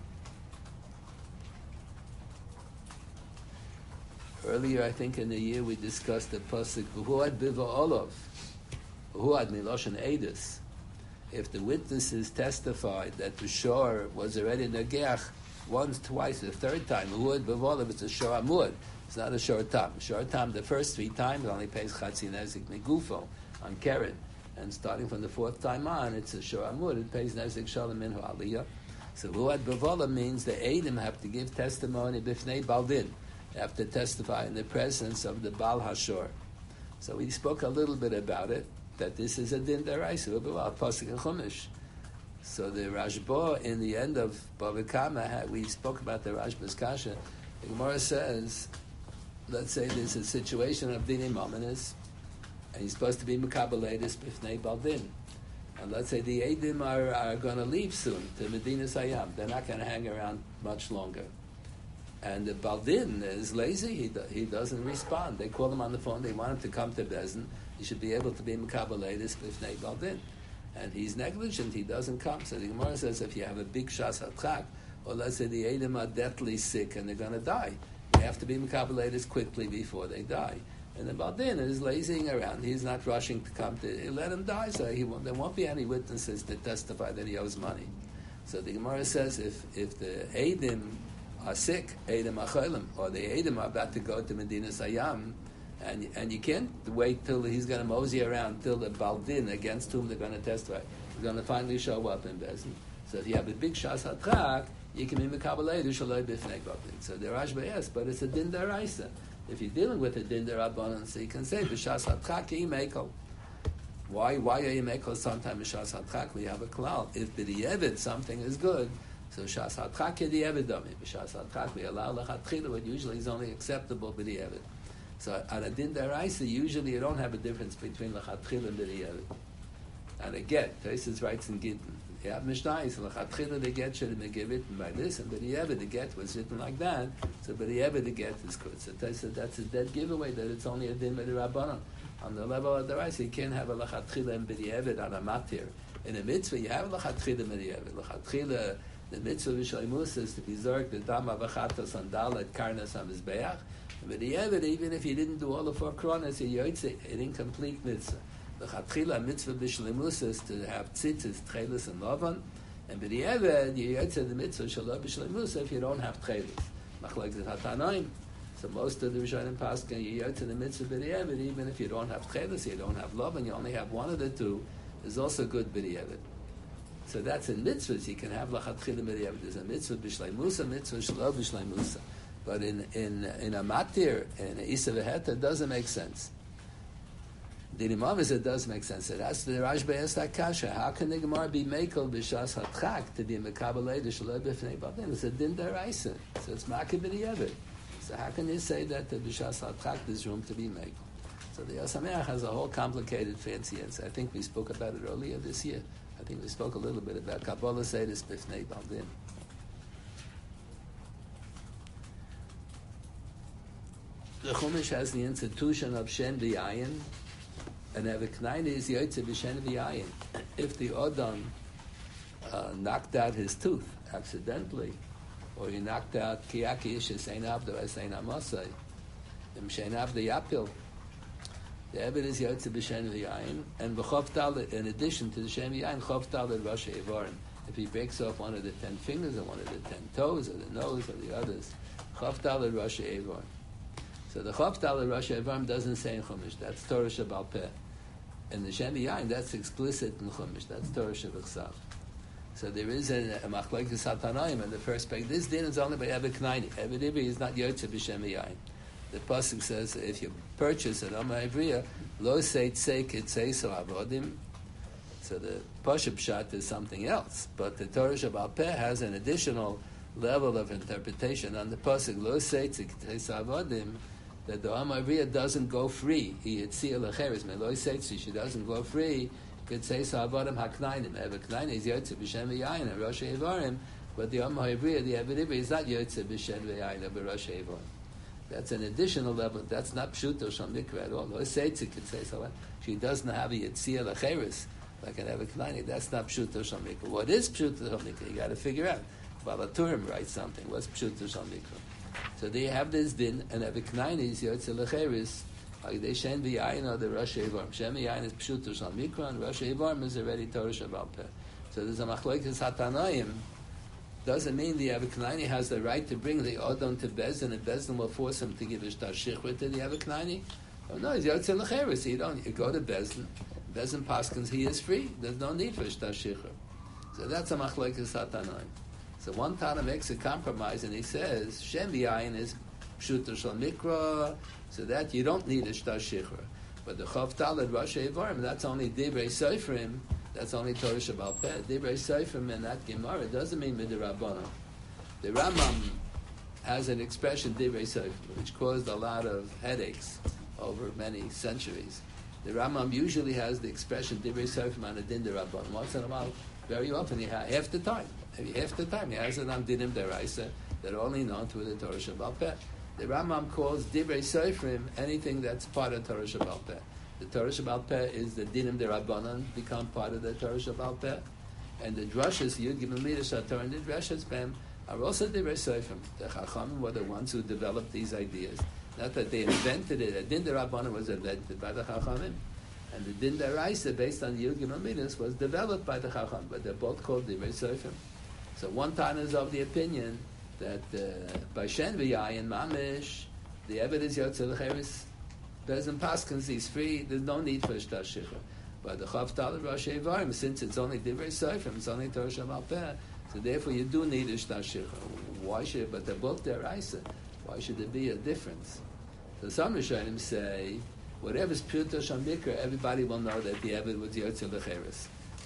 Earlier, I think in the year we discussed the pasuk v'huad biva olav, v'huad miloshen edus. If the witnesses testified that the shor was already negeach once, twice, the third time, v'huad biva olav, it's a shor amud. It's not a shor tam. Shor tam, the first three times only pays chatzi nezik megufo on keren, and starting from the fourth time on, it's a shor amud. It pays nezik shalom minhu aliyah. So v'huad biva olav means the eidim have to give testimony b'fnei baldin. They have to testify in the presence of the Baal Hashor. So we spoke a little bit about it, that this is a din deraisa, a pasuk in Chumash. So the Rashba, in the end of Bava Kama, we spoke about the Rashba's kasha. The Gemara says, let's say there's a situation of dinim ominous, and he's supposed to be mekabeledis b'fnei baldin. And let's say the Eidim are, are going to leave soon to Medina Sayyam. They're not going to hang around much longer. And the Baldin is lazy. He do, he doesn't respond. They call him on the phone. They want him to come to Bezin. He should be able to be Mekabeledis b'fnei Baldin. And he's negligent. He doesn't come. So the Gemara says if you have a big Shas HaTchak, or let's say the Eidim are deathly sick and they're going to die, you have to be Mekabeledis quickly before they die. And the Baldin is lazying around. He's not rushing to come to let him die. So he won't, there won't be any witnesses to testify that he owes money. So the Gemara says if, if the Eidim are sick, Eidim Acholim, or the Eidim are about to go to Medina Sayyam, And and you can't wait till he's going to mosey around till the Baldin against whom they're going to testify is going to finally show up in Bezdin. So if you have a big Shas Hatrak, you can be Mekabel Eidu Shaloi B'fnei Baldin. So the Rashba, yes, but it's a Din Daraisa. If you're dealing with a Din Darabanan, so you can say B'Shas Hatrak you Mekel. Why why are you Mekel sometimes B'Shas Hatrak? We have a klal. If B'di'evid something is good, so Shas Hatrak B'di'evid Dami. B'Shas Hatrak we allow L'chatchila, what usually is only acceptable B'di'evid. So on a din daraisa, usually you don't have a difference between lechatchila and b'di'evid. And a get, Tosfos writes in Gittin, you have mishnayos, lechatchila the get should have been given by this, and b'di'evid the get was written like that, so b'di'evid the get is good. So Tosfos that's a dead giveaway that it's only a din b'dirabbanan. On the level of the daraisa, you can't have a lechatchila and b'di'evid on a matir. In a mitzvah, you have a lechatchila and b'di'evid. Lechatchila, the mitzvah v'shleimus is to be zork the dam avachatos on dalet karnas hamizbeach. But the Eved, even if you didn't do all the four kronas, you yotze an incomplete mitzvah. The Chatchila mitzvah b'shlemus is to have tzitzis, tchelis, and lavan. And by the Eved, you yotze the mitzvah shalom b'shlemus if you don't have tchelis. Machlek the Hatanoim. So most of the Rishonim Paskin, you yotze the mitzvah by the Eved, even if you don't have tchelis, you don't have lavan, you only have one of the two, is also good by the Eved. So that's in mitzvahs, you can have lachatchila by the Eved. There's a mitzvah b'shlemus, a mitzvah shalom b'shlemus. But in in in a matir, in a isa v'heta, it doesn't make sense. The Imam is it does make sense. It has to the Rashba asked that kasha. How can the Gemara be mekel b'shas hatchak to be mekabel eidu shaloi b'fnei baldin? It's a din deraisa, so it's makib b'di'evid. So how can you say that the b'shas hatchak there's room to be mekel? So the Yosameach has a whole complicated fancy answer. I think we spoke about it earlier this year. I think we spoke a little bit about Kabbalah Seidus b'fnei baldin. The Chumash has the institution of Shen V'Yayin, and Eviknaini is Yotze B'Shen V'Yayin. If the Odom uh, knocked out his tooth accidentally, or he knocked out Kiyaki Ishes Ein Abdo Es Ein Amasai, Im Shen Abdo Yapil, the evidence is Yotze B'Shen V'Yayin, and B'Chof Dalet, in addition to the Shen V'Yayin, Chof Dalet Rosh Eivarim. If he breaks off one of the ten fingers, or one of the ten toes, or the nose, or the others, Chof Dalet Rosh Eivarim. So the Chof Dalet Rosh Eivarim doesn't say in Chumash. That's Torah Shebal Peh. And the Shem Yain, that's explicit in Chumash. That's Torah Shebechsav. So there is a, a Machlekes Hatanoim in the first page. This din is only by Eved Knaini. Eved Ivri is not Yotze B'Shem Yain. The pasuk says if you purchase an Oma Ivriya, Lo Sei Tzei Kitzei So Avodim. So the Pashup Pshat is something else. But the Torah Shebal Peh has an additional level of interpretation on the pasuk Lo Sei Tzei Kitzei So Avodim, that the Amariya doesn't go free. He Yitzia Lecheres, Meloi Seitzi, she doesn't go free. Could say Savadim Haknainim. Ever Knainim is Yotze B'Shem V'Yayin, and Rosh Eivarim, but the Amariya, the Evidibri, is not Yotze B'Shem V'Yayin, but Rosh Eivarim. That's an additional level. That's not Pshuto Shal Mikra at all. Loi Seitzi could say Savadim. She doesn't have a Yitzia Lecheres, like an Ever Knainim. That's not Pshuto Shal Mikra. What is Pshuto Shal Mikra? You got to figure out. Balaturim writes something. What's Pshuto Shal Mikra? So they have this din, and Eviknaini is Yotze Lecheres, like they Shen V'Yayin or the Rosh Eivarim. Shen V'Yayin is Pshuto Shal Mikra, and Rosh Eivarim is already Torah Shebal Peh. So there's a Machlokes Hatanoim. Doesn't mean the Eviknaini has the right to bring the Odom to Bezdin, and Bezdin will force him to give his Tashichra to the Eviknaini. Oh no, he's Yotze Lecheres. You don't. You go to Bezdin. Bezdin Paskins, he is free. There's no need for his Tashichra. So that's a Machlokes Hatanoim. So one Tana makes a compromise and he says Shem V'Yayin is Pshuto Shal Mikra, so that you don't need a Shtar Shichra. But the Chof Dalet Rosh Eivarim, that's only Divrei Seifrim, that's only Torah Shebal Peh. Divrei Seifrim in that Gemara doesn't mean Midirabbanan. The Rambam has an expression Divrei Seifrim, which caused a lot of headaches over many centuries. The Rambam usually has the expression Divrei Seifrim on a Din Derabbanan. Once in a while, very often, he has, half the time. Maybe half the time he has it on Dinim Deraisa that are only known through the Torah Shebal Peh. The Rambam calls Divrei Seifrim anything that's part of Torah Shebal Peh. The Torah Shebal Peh is the Dinim Derabbanan become part of the Torah Shebal Peh, and the Drushes Yud Gimel Midas Torah and the Drushes Bem are also Divrei Seifrim. The Chachamim were the ones who developed these ideas. Not that they invented it. A Din Derabbanan was invented by the Chachamim. And the Din Deraisa, based on the Yud Gimel Midas, was developed by the Chacham, but they're both called Divrei Seifrim. So one Tana is of the opinion that uh, by Shen V'Yayin Mamish, the evidence Yotze Lecheres, Bezin Paskins, he's free. There's no need for Shtar Shichur. But the Chavtal Rashi Evarim, since it's only Divrei Seifrim, it's only Torah Shabbat Peh, so therefore you do need a Shtar Shichur. Why should? But they're both deraisa. Why should there be a difference? So some Rishonim say, whatever's Pruto Shambikra, everybody will know that the Eved was Yotze Lecheres.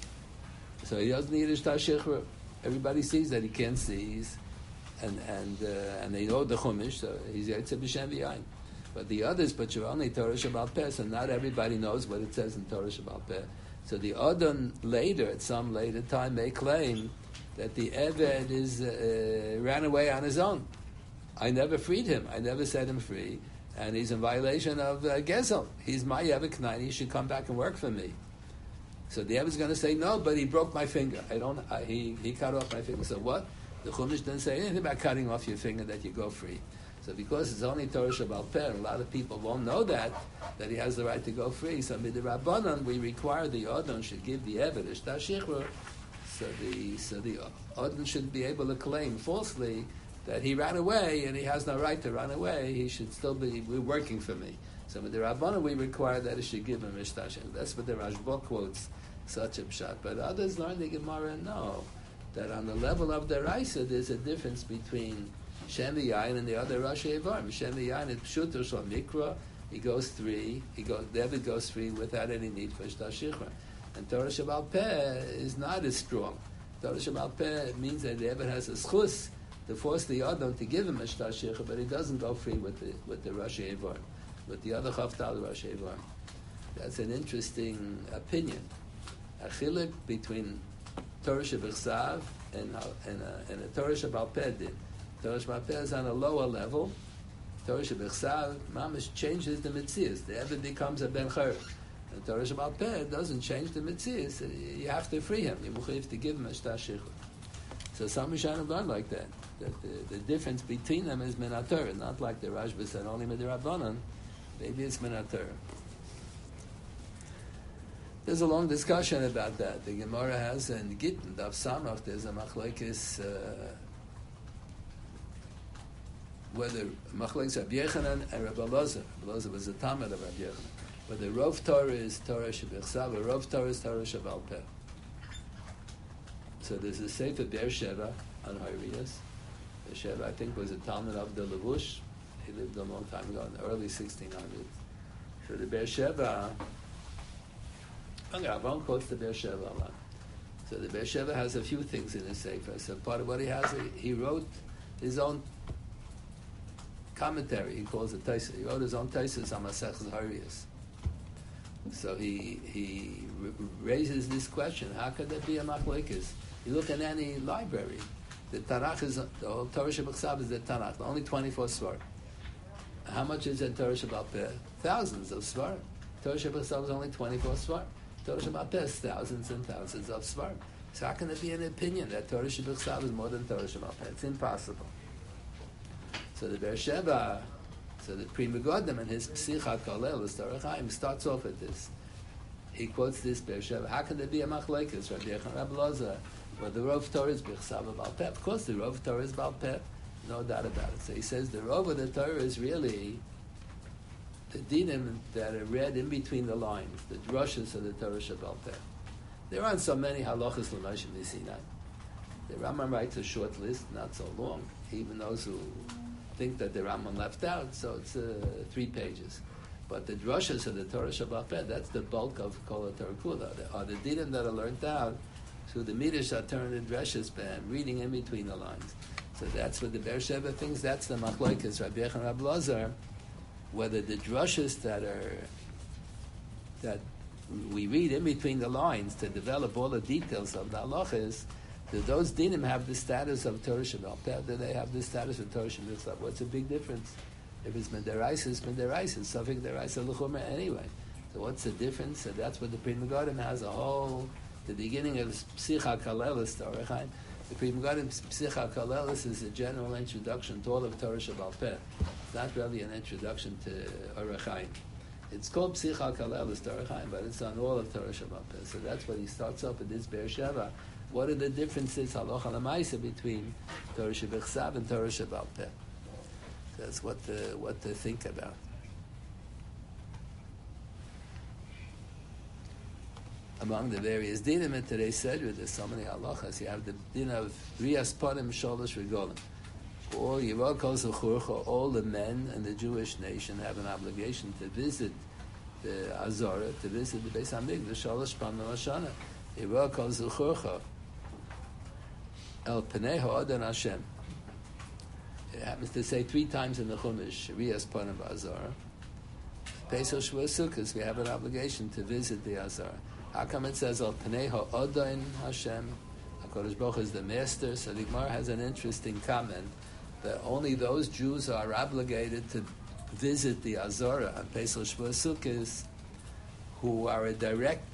So he doesn't need a Shtar Shichur. Everybody sees that he can't see, and and uh, and they know the Chumash, so he's Yotze B'Shem V'Yayin. But the others, but you're only Torah Shabbat Peh, so not everybody knows what it says in Torah Shabbat Peh. So the Adon later, at some later time, may claim that the Eved is uh, ran away on his own. I never freed him. I never set him free, and he's in violation of uh, Gezel. He's my Eved Knaini. He should come back and work for me. So the Eved is going to say, no, but he broke my finger. I don't. I, he he cut off my finger. So what? The Chumash didn't say anything about cutting off your finger that you go free. So because it's only Torah Shabbat Peh, a lot of people won't know that, that he has the right to go free. So Midirabbanan, we require the Adon should give the Eved a Shtar Shichur, so the so the Adon should be able to claim falsely that he ran away and he has no right to run away. He should still be we're working for me. So Midirabbanan, we require that it should give him a Shtar Shichur. That's what the Rashba quotes such a pshat. But others learn the Gemara and know that on the level of the Raisa, there's a difference between Shem V'Yayin and the other Rashi Evarim. Shem V'Yayin is Pshuto Shal Mikra. He goes three. He goes. David goes three without any need for Shtar Shichur. And Torah Shabbat Peh is not as strong. Torah Shabbat Peh means that David has a schus to force the Adon to give him a Shtar Shichur, but he doesn't go free with the with the Rashi Evarim, with the other Chavtal Rashi Evarim. That's an interesting opinion. A chiluk between Torah Shabbat and and a, and a Torah Shabbat Peh din. Torah Shabbat Peh is on a lower level. Torah Shabbat Mamish changes the Metzias. The Eved becomes a Ben Chayr. And Torah Shabbat Peh doesn't change the Metzias. You have to free him. You have to give him a Shtar Shichur. So some Rishonim learn like that. That the, the difference between them is Min HaTorah, not like the Rashba said only Midirabbanan. Maybe it's Min HaTorah. There's a long discussion about that. The Gemara has in Gittin, Daf Samach, there's a machlokes. Uh, whether Machlekes Rabbi Yechanan and Rabbi Elazar, Rabbi Elazar was a Talmud of Rabbi Yechanan, whether Rov Torah is Torah Shebechsav or Rov Torah is Torah Shabbat Peh. So there's a Sefer Be'er Sheva on Harias. Be'er Sheva, I think, was a Talmud of the Levush. He lived a long time ago, in the early sixteen hundreds. So the Be'er Sheva, okay, Avon quotes the Be'er Sheva a lot. So the Be'er Sheva has a few things in his Sefer. So part of what he has, he wrote his own commentary. He calls it Taisa. He wrote his own Taisas on Masechus Harias. So he he r- raises this question: how could there be a machlokes? You look at any library. The Tanakh is the whole Torah Shabbat is the Tanakh. Only twenty-four svar. How much is in Torah Shabbat Peh? Thousands of svar. Torah Shabbat is only twenty-four svar. Torah Shabbat Peh is thousands and thousands of svar. So how can there be an opinion that Torah Shabbat is more than Torah Shabbat Peh? It's impossible. So the Be'er Sheva, so the Pri Megadim in his Psicha Kolel, the Torah Chaim, starts off with this. He quotes this Be'er Sheva. How can there be a machlekes? Rabbi Yechanan, Rabbi Elazar. Well, the Rov Torah is Bechsav Bal Peh. Of course, the Rov Torah is Bal Peh. No doubt about it. So he says the Rov of the Torah is really the dinim that are read in between the lines, the drushes of the Torah Shabbat Peh. There aren't so many halachas l'Moshe Sinai. The Rambam writes a short list, not so long. Even those who think that the Rambam left out, so it's uh, three pages. But the drushes of the Torah Shabbat Peh, that's the bulk of Kol HaTorah Kula. They are the dinim that are learned out through the Midrash are turned in drushes and reading in between the lines. So that's what the Be'er Sheva thinks. That's the machlokes Rabbi Yechanan, Rabbi Elazar, whether the drushes that are that we read in between the lines to develop all the details of the halachas, do those dinim have the status of Torah Shabbat Peh? Do they have the status of Torah Shabbat Peh? What's the big difference? If it's Mederaisa, it's Mederaisa. It's Safek Deraisa L'chumra anyway. So what's the difference? So that's what the Pri Megadim has a whole, the beginning of Psicha Kalelis, Torah Chaim. The Pri Megadim Psicha Kalelis is a general introduction to all of Torah Shabbat Peh. It's not really an introduction to Orach Chaim. It's called Psicha Kalelis, Torah Chaim, but it's on all of Torah Shabbat Peh. So that's what he starts off with this Be'er Sheva. What are the differences, halacha l'maisa, between Torah Shebechsav and Torah Shabbat Peh? That's what to, what to think about. among the various dinim in today's Sedra, there's so many halachas. You have the din of Riyas Panim Sholosh Regolim. All Yivah Kol Zechurcha, all the men in the Jewish nation have an obligation to visit the Azara, to visit the Beis HaMikdash Sholosh Panim Lashana. Yivah Kol Zechurcha El Pnei Ha'adan Hashem. It happens to say three times in the Chumash, Riyas Panim Azara. Pesach Shavuos Sukkos, we have an obligation to visit the Azara. How come it says Al Pnei Ha'adan Hashem? HaKadosh Baruch Hu is the master. So the Gemara has an interesting comment that only those Jews are obligated to visit the Azara on Pesach Shavuos Sukkos who are a direct,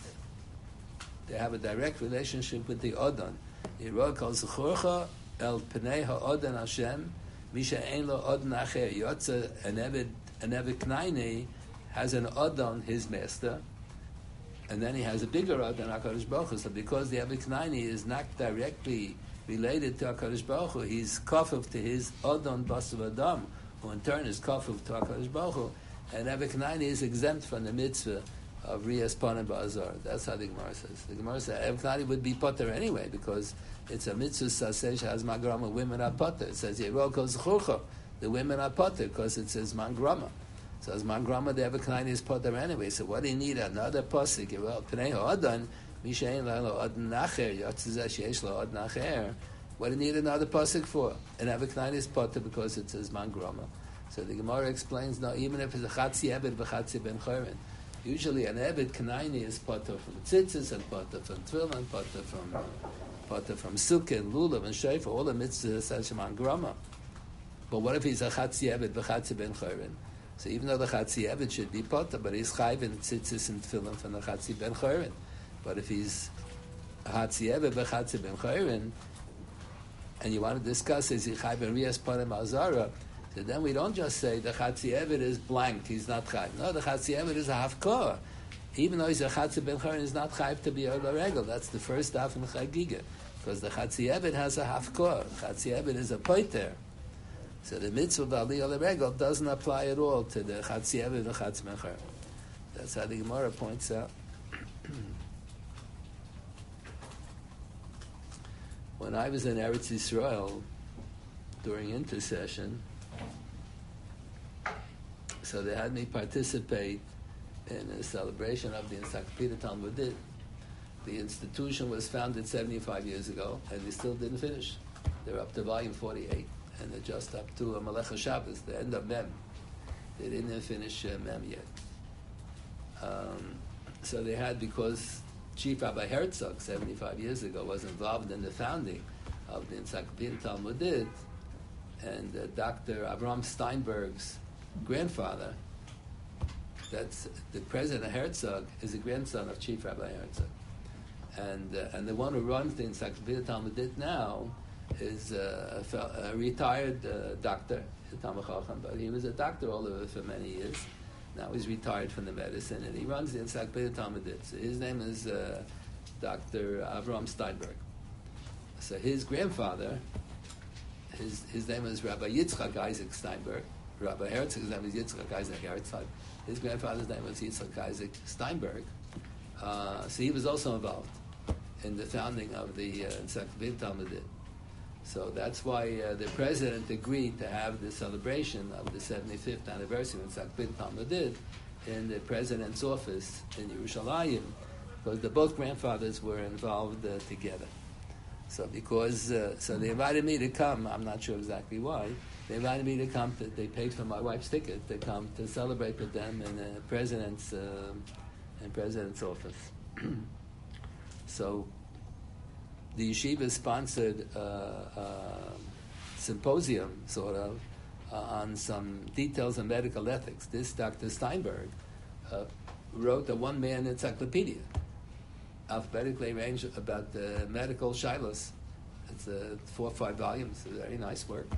they have a direct relationship with the Adon. Yirah Kol Zechurcha El Pnei Ha'adan Hashem Misha Ein Lo Adon Acher. Yotze, an Eved, an Eved Knaini has an Adon, his master, and then he has a bigger Adon, HaKadosh Baruch Hu. So because the Eved Knaini is not directly related to HaKadosh Baruch Hu, he's kafuf to his Adon Basav Adam, who in turn is kafuf to HaKadosh Baruch Hu, and Eved Knaini is exempt from the mitzvah of Riyas Panim Ba'azar. That's how the Gemara says. The Gemara says Eved Knaini would be potter anyway, because it's a mitzvah saseh has mangrama, women are potter. It says Yirah Kol Zechurcha, the women are potter, because it says mangrama. So as mangrama, the Eved Knaini is potter anyway. So what do you need? Another pasuk? Well, Pnei Ha'adan Misha Ein Lo Adon Acher Yotzeh Sheyesh Lo Adon Acher. What do you need another pasuk for? An Eved Knaini is potter because it says mangrama. So the Gemara explains, no, even if it's a Chatzi Eved v'Chatzi Ben Chorin, usually an Eved Knaini is potter from tzitzis and potter from tefillin, potter from potter from sukkah and lulav and shofar, all the mitzvahs such mangrama. But what if he's a Chatzi Eved v'Chatzi Ben Chorin? So even though the Chatzi Eved should be potter, but he's chayv in tzitzis and tefillin from the Chatzi Ben Chorin. But if he's a Chatzi Eved v'Chatzi Ben Chorin, and you want to discuss is he chayv in Riyas Panim Azara, so then we don't just say the Chatzi Eved is blank, he's not chayv. No, the Chatzi Eved is a hafkor. Even though he's a Chatzi Ben Chorin, he's not chayv to be a regel. That's the first daf in the Chagiga. Because the Chatzi Eved has a hafkor. Chatzi Eved is a poiter. So the mitzvah of Aliyah Regel doesn't apply at all to the Chatzi Eved and the Chatzi Ben Chorin. That's how the Gemara points out. When I was in Eretz Yisrael during intercession, so they had me participate in a celebration of the Encyclopedia Talmudit. The institution was founded seventy-five years ago, and they still didn't finish. They're up to volume forty-eight, and they're just up to a Malach HaShabbos, the end of Mem. They didn't finish uh, Mem yet. Um, so they had, because Chief Rabbi Herzog, seventy-five years ago, was involved in the founding of the Encyclopedia Talmudit, and uh, Doctor Avram Steinberg's grandfather, that's the President Herzog, is a grandson of Chief Rabbi Herzog. And uh, and the one who runs the Encyclopedia Talmudit now is uh, a, a retired uh, doctor, Talmud Chacham, but he was a doctor all over for many years. Now he's retired from the medicine, and he runs the Encyclopedia Talmudit. So his name is uh, Doctor Avram Steinberg. So his grandfather, his his name is Rabbi Yitzchak Isaac Steinberg. Rabbi Herzog's name is Yitzchak Isaac Herzog. His grandfather's name was Yitzchak Isaac Steinberg. Uh, so he was also involved in the founding of the uh, Encyclopedia Talmudit. So that's why uh, the president agreed to have the celebration of the seventy-fifth anniversary of Encyclopedia Talmudit in the president's office in Yerushalayim, because the both grandfathers were involved uh, together. So because uh, so they invited me to come. I'm not sure exactly why. They invited me to come. To, they paid for my wife's ticket to come to celebrate with them in the president's uh, in president's office. So the yeshiva sponsored uh, a symposium, sort of, uh, on some details of medical ethics. This Doctor Steinberg uh, wrote a one-man encyclopedia, alphabetically arranged about the medical shilas. It's uh, four or five volumes. It's very nice work.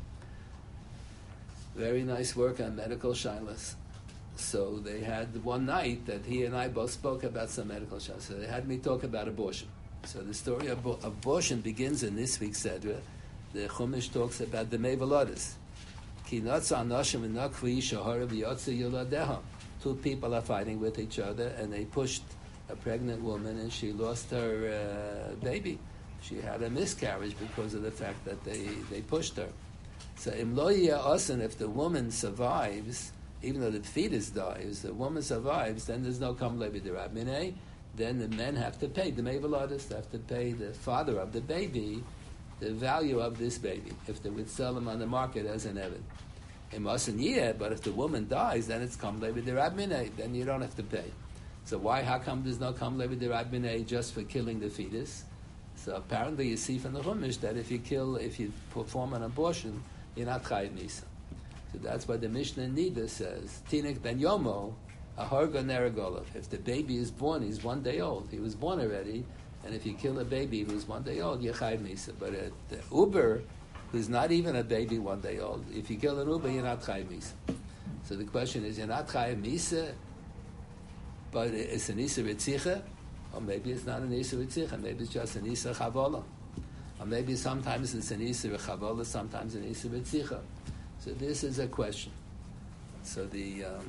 Very nice work on medical shilas. So they had one night that he and I both spoke about some medical shilas. So they had me talk about abortion. So the story of abo- abortion begins in this week's Sedra. The Chumash talks about the Mevalodis. Ki notza anoshim v'nakvi shahara v'yotze yoladeha. Two people are fighting with each other, and they pushed a pregnant woman, and she lost her uh, baby. She had a miscarriage because of the fact that they, they pushed her. So im lo yeh osen, if the woman survives, even though the fetus dies, the woman survives, then there's no kam levi derabminei. Then the men have to pay, the mevalodis have to pay the father of the baby the value of this baby, if they would sell him on the market as an eved. Im osen yeh, but if the woman dies, then it's kam levi derabminei, then you don't have to pay. So why, how come there's no kam levi derabminei just for killing the fetus? So apparently you see from the Chumash that if you kill, if you perform an abortion, you're not chayiv misa. So that's why the Mishnah Nida says, Tinik ben Yomo, a harga neragolov. If the baby is born, he's one day old. He was born already, and if you kill a baby who's one day old, you're chayiv misa. But at the Uber, who's not even a baby one day old, if you kill an Uber, you're not chayiv misa. So the question is, you're not chayiv misa, but it's an isa ritzicha, or maybe it's not an isa ritzicha, maybe it's just an isa chavola. Or maybe sometimes it's an isa chavola, sometimes an isa ritzicha. So this is a question. So the um,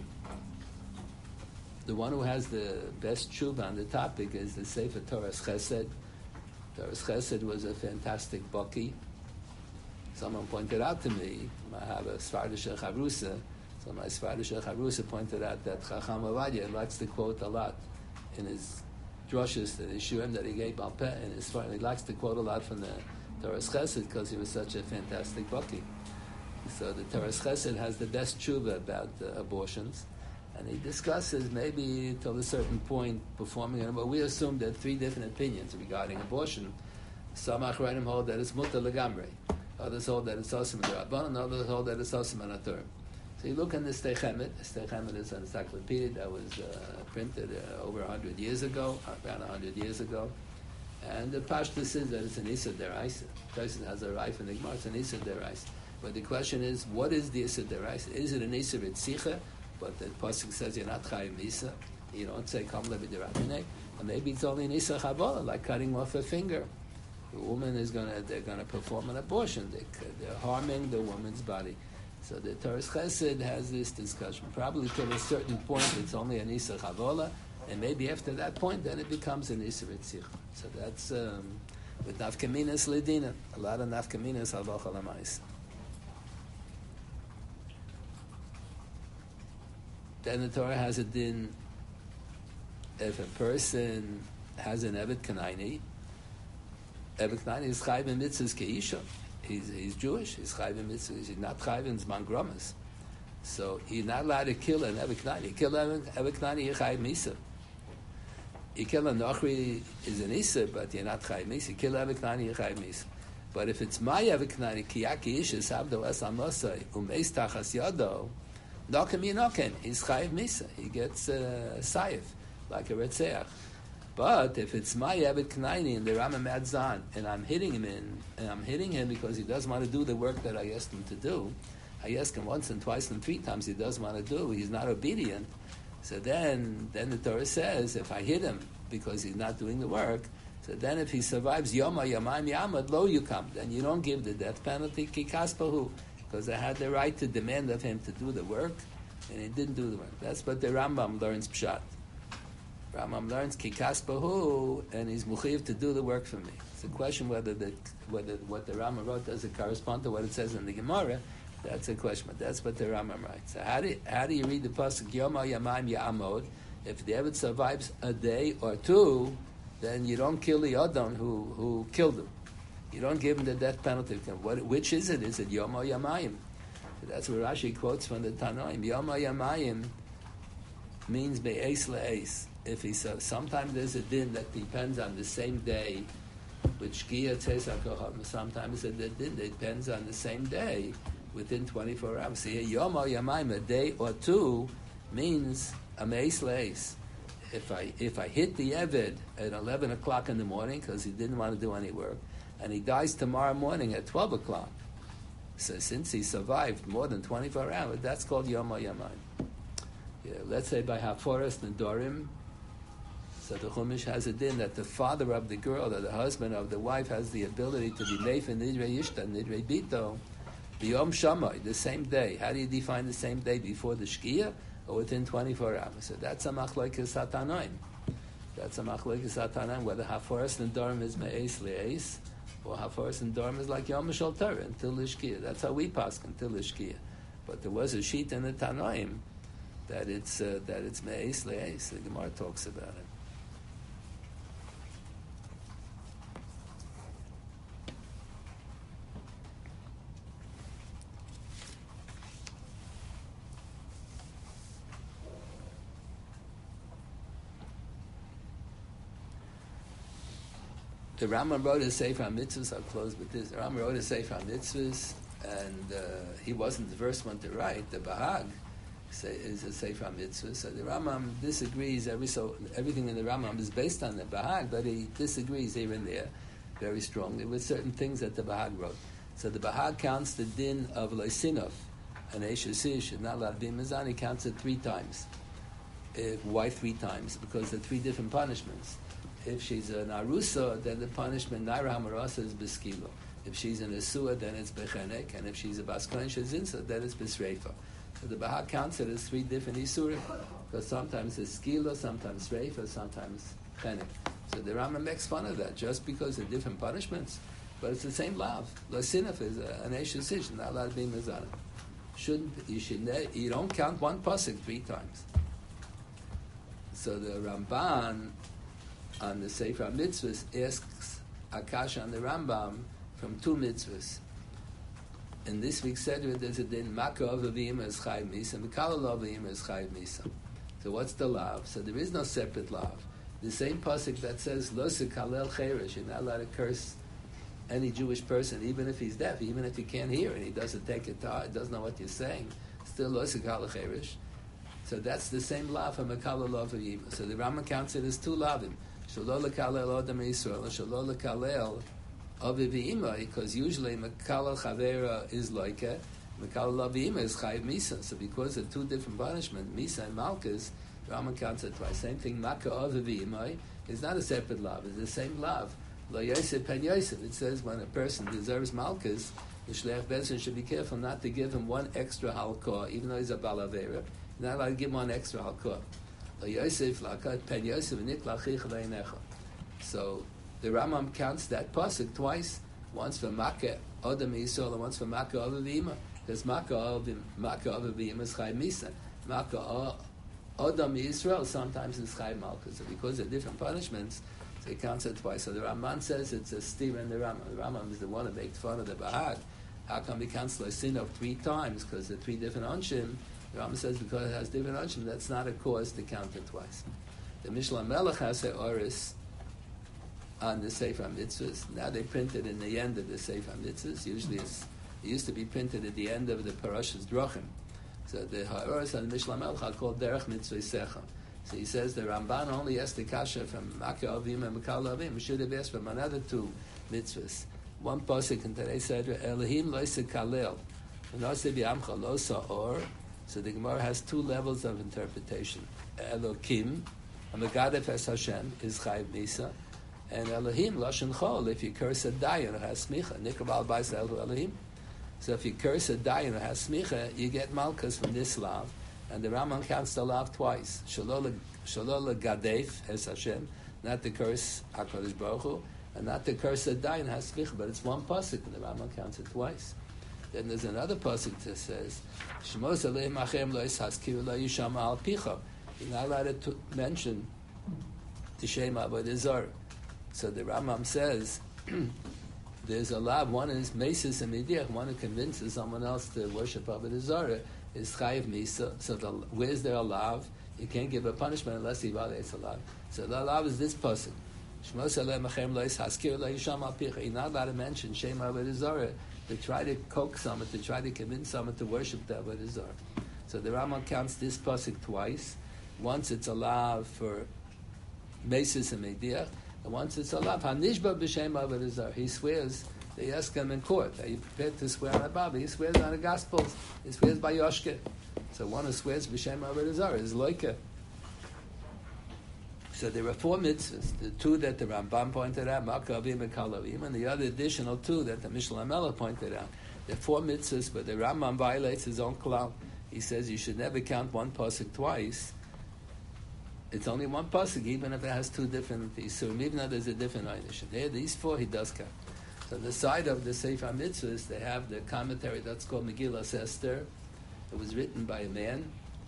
the one who has the best tshuva on the topic is the Sefer Toras Chesed. Toras Chesed was a fantastic baki. Someone pointed out to me, I have a Svardish Chavrusa, so my Svardish Chavrusa pointed out that Chacham Avadia likes to quote a lot in his drushes, the Shurim that he gave Balpeh, in his Svardish. He likes to quote a lot from the Toras Chesed because he was such a fantastic baki. So the Toras Chesed has the best tshuva about uh, abortions, and he discusses maybe till a certain point performing it. But we assume there are three different opinions regarding abortion. Some Achronim hold that it's mutar legamrei, others hold that it's osem d'Rabbanan, others hold that it's osem anatur. So you look in the Shtei Chemet. The Shtei Chemet is an encyclopedia that was uh, printed uh, over a hundred years ago, around a hundred years ago. And the Pashtus says that it's an Issa Deraisa. The person has a Raif and the Gemara, it's an Issa Deraisa. But the question is, what is the Issa Deraisa? Is it an Issa Ritzicha? But the Pasuk says you're not Chayiv Misa. You don't say Kam Levi Derabminei. Or maybe it's only an Issa Chavola, like cutting off a finger. The woman is going to, they're going to perform an abortion. They, they're harming the woman's body. So the Toras Chesed has this discussion. Probably till a certain point it's only an Issa Chavola, and maybe after that point then it becomes an Issa Ritzicha. So that's um, with Nafkaminas Ledina. A lot of Nafkaminas Halacha L'Maisa. Then the Torah has a din, if a person has an Evet Kanaini, Evet Kanaini is Chayv in Mitzvahs Keisha. He's, he's Jewish, he's Chayv in Mitzvahs, he's not Chayv in Zman Gromas. So he's not allowed to kill an Evet Kanaini. You kill an Evet Kanaini, you're Chayv Misa. You kill a Nochri, is an Issa, but you're not Chayv Misa. You kill an Evet Kanaini, you're Chayv Misa. But if it's my Evet Kanaini, Kiyaki Isha, Sabdo Es Amosai, Umeis Tachas Yado, Nokem Yinoken, he's Chayiv Misa. He gets a uh, Saif, like a Retzeach. But if it's my Evet Knaini and the Rama Madzan, and I'm hitting him in, and I'm hitting him because he doesn't want to do the work that I asked him to do, I ask him once and twice and three times he doesn't want to do, he's not obedient. So then, then the Torah says, if I hit him because he's not doing the work, so then if he survives Yoma Yamayim Yamad Lo Yukam, then you don't give the death penalty, Kikaspahu, because I had the right to demand of him to do the work, and he didn't do the work. That's what the Rambam learns Pshat. Rambam learns Kikaspahu, and he's Muchiv to do the work for me. It's a question whether the whether what the Rambam wrote does it correspond to what it says in the Gemara. That's a question, but that's what the Rambam writes. So how do, how do you read the pasuk Yoma Yamayim Ya'amod? If the Eved survives a day or two, then you don't kill the Adon who, who killed him. You don't give him the death penalty. What, which is it? Is it Yom or Yamayim? That's where Rashi quotes from the Tanoim. Yom or Yamayim means be'ez le'ez. If he says, sometimes there's a din that depends on the same day, which Shkia Tzesa Koham. Sometimes the din that depends on the same day within twenty-four hours. So Yom or Yamayim, a day or two, means a me'ez le'ez. If I if I hit the Eved at eleven o'clock in the morning because he didn't want to do any work, and he dies tomorrow morning at twelve o'clock. So since he survived more than twenty-four hours, that's called Yom HaYamayim. Yeah, let's say by Haforas Nedorim, so the Chumash has a din that the father of the girl or the husband of the wife has the ability to be meif in Nidrei Yishta, Nidrei Bito, the Yom Shammai, the same day. How do you define the same day? Before the Shkia or within twenty-four hours? So that's a machlokes hatanoim. That's a machlokes Tanaim, whether Haforas Nedarim is me'es le'es, or Haforas Nedarim is like Yom Shal Torah, until Ishkiya. That's how we pass, until Ishkiya. But there was a sheet in the Tanaim that it's uh, that it's me'es le'es. The Gemara talks about it. The Rambam wrote a Sefer HaMitzvahs. I'll close with this. The Rambam wrote a Sefer HaMitzvahs, and uh, he wasn't the first one to write. The Bahag is a Sefer HaMitzvahs. So the Rambam disagrees. Every so everything in the Rambam is based on the Bahag, but he disagrees here and there very strongly with certain things that the Bahag wrote. So the Bahag counts the din of Loisinov, an Eshes Ish, not allowed to be Mizan. He counts it three times. Uh, why three times? Because there are three different punishments. If she's an arusa, then the punishment naira hamarasa is beskilo. If she's an asua, then it's bechenek, and if she's a baskoin shezinsa, then it's besreifa. So the Bahag counts it as three different isurim, because sometimes it's skilo, sometimes reifa, sometimes chenek. So the Rambam makes fun of that just because of different punishments, but it's the same lav. Lasinaf is a, an eshes ish, not allowed to be mezana. Shouldn't you should ne, you don't count one pasuk three times. So the Ramban on the Sefer HaMitzvahs asks Akash on the Rambam from two mitzvahs. In this week's Seder, there's a din, Maka of Avim is Chayv Misa, Mikala of Avim is Chayv Misa. So what's the lav? So there is no separate lav. The same pasuk that says, Lo Sekalel Cheresh, you're not allowed to curse any Jewish person, even if he's deaf, even if he can't hear and he doesn't take it to heart, doesn't know what you're saying, still Lo Sekalel Cheresh. So that's the same lav for Mikala of Avim. So the Rambam counts it as two lavim. Shalol lekalel Adam Yisrael, Shalol lekalel Aviv V'Ima, because usually Mekalel Chavera is loike, Mekalel Aviv is Chayiv Misa. So because of two different punishments, Misa and Malchus, Rambam counts it twice. Same thing, Maka Aviv V'Ima is not a separate lav; it's the same lav. Lo Yosef Pen Yosef. It says when a person deserves Malchus, the Shleach Bezin should be careful not to give him one extra halkah, even though he's a balavera. You're not allowed to give him one extra halkah. So the Rambam counts that pasuk twice, once for Makkah Adam Yisrael and once for Makkah Avivima, because Makkah Avivima is Chayv Misa. Makkah Adam Yisrael sometimes is Chayv Malchus. So because of different punishments, so he counts it twice. So the Ramban says it's a steer in the Rambam. The Rambam is the one that makes fun of the Bahag. How come he counts Loisinov three times? Because the three different onshim. The Rambam says because it has different onshim, that's not a cause to count it twice. The Mishnah Melech has a oris on the Sefer HaMitzvahs. Now they print it in the end of the Sefer HaMitzvahs. Usually it's, it used to be printed at the end of the Parashas Drachim. So the oris on the Mishnah Melech are called Derech Mitzvah Secha. So he says the Ramban only asked the kasha from Makkah Avim and Mikal Avim. We should have asked from another two mitzvahs. One pasuk in today's Seder, Elohim lo sekalel, v'noseh b'amcha lo sa'or. So the Gemara has two levels of interpretation. Elokim, Megadef es Hashem, is Chayv Misa, and Elohim, Lashon Chol, if you curse a dayan, it has smicha. Nikabal Bais Elohim. So if you curse a dayan, it has smicha, you get malchus from this lav. And the Rambam counts the lav twice. Shalol Gadef es Hashem, not to curse HaKadosh Baruch Hu, and not to curse a dayan has smicha, but it's one pasuk, and the Rambam counts it twice. Then there's another pasuk that says, Shemos Aleim Achem Lo Yishaskiru Lo Yisham Al Picha. You're not allowed to mention the Shem Avodah Zarah. So the Rambam says, there's a lav. One is Mesis and Midiach. One who convinces someone else to worship Avodah Zarah is Chayiv Misa. So the, where's there a lav? You can't give a punishment unless he violates a lav. So the lav is this pasuk. Shemos Aleim Achem Lo Yishaskiru Lo Yisham Al Picha. You're not allowed to mention Shem Avodah Zarah to try to coax someone, to try to convince someone to worship the Avodah Zarah. So the Rambam counts this pasuk twice. Once it's allowed for Mesis and Mediach, and once it's allowed Hanishba b'Shem Avodah Zarah. He swears. They ask him in court, are you prepared to swear on a Bible? He swears on the Gospels. He swears by Yoshke. So one who swears b'Shem Avodah Zarah is Loike. So there are four mitzvahs. The two that the Rambam pointed out, Makkah Avim and Kal Avim, and the other additional two that the Mishnah Melech pointed out. There are four mitzvahs, but the Rambam violates his own klal. He says you should never count one pasuk twice, it's only one pasuk, even if it has two different isurim, even though there's a different einish. There, these four he does count. So on the side of the Sefer Mitzvahs, they have the commentary that's called Megillas Esther. It was written by a man.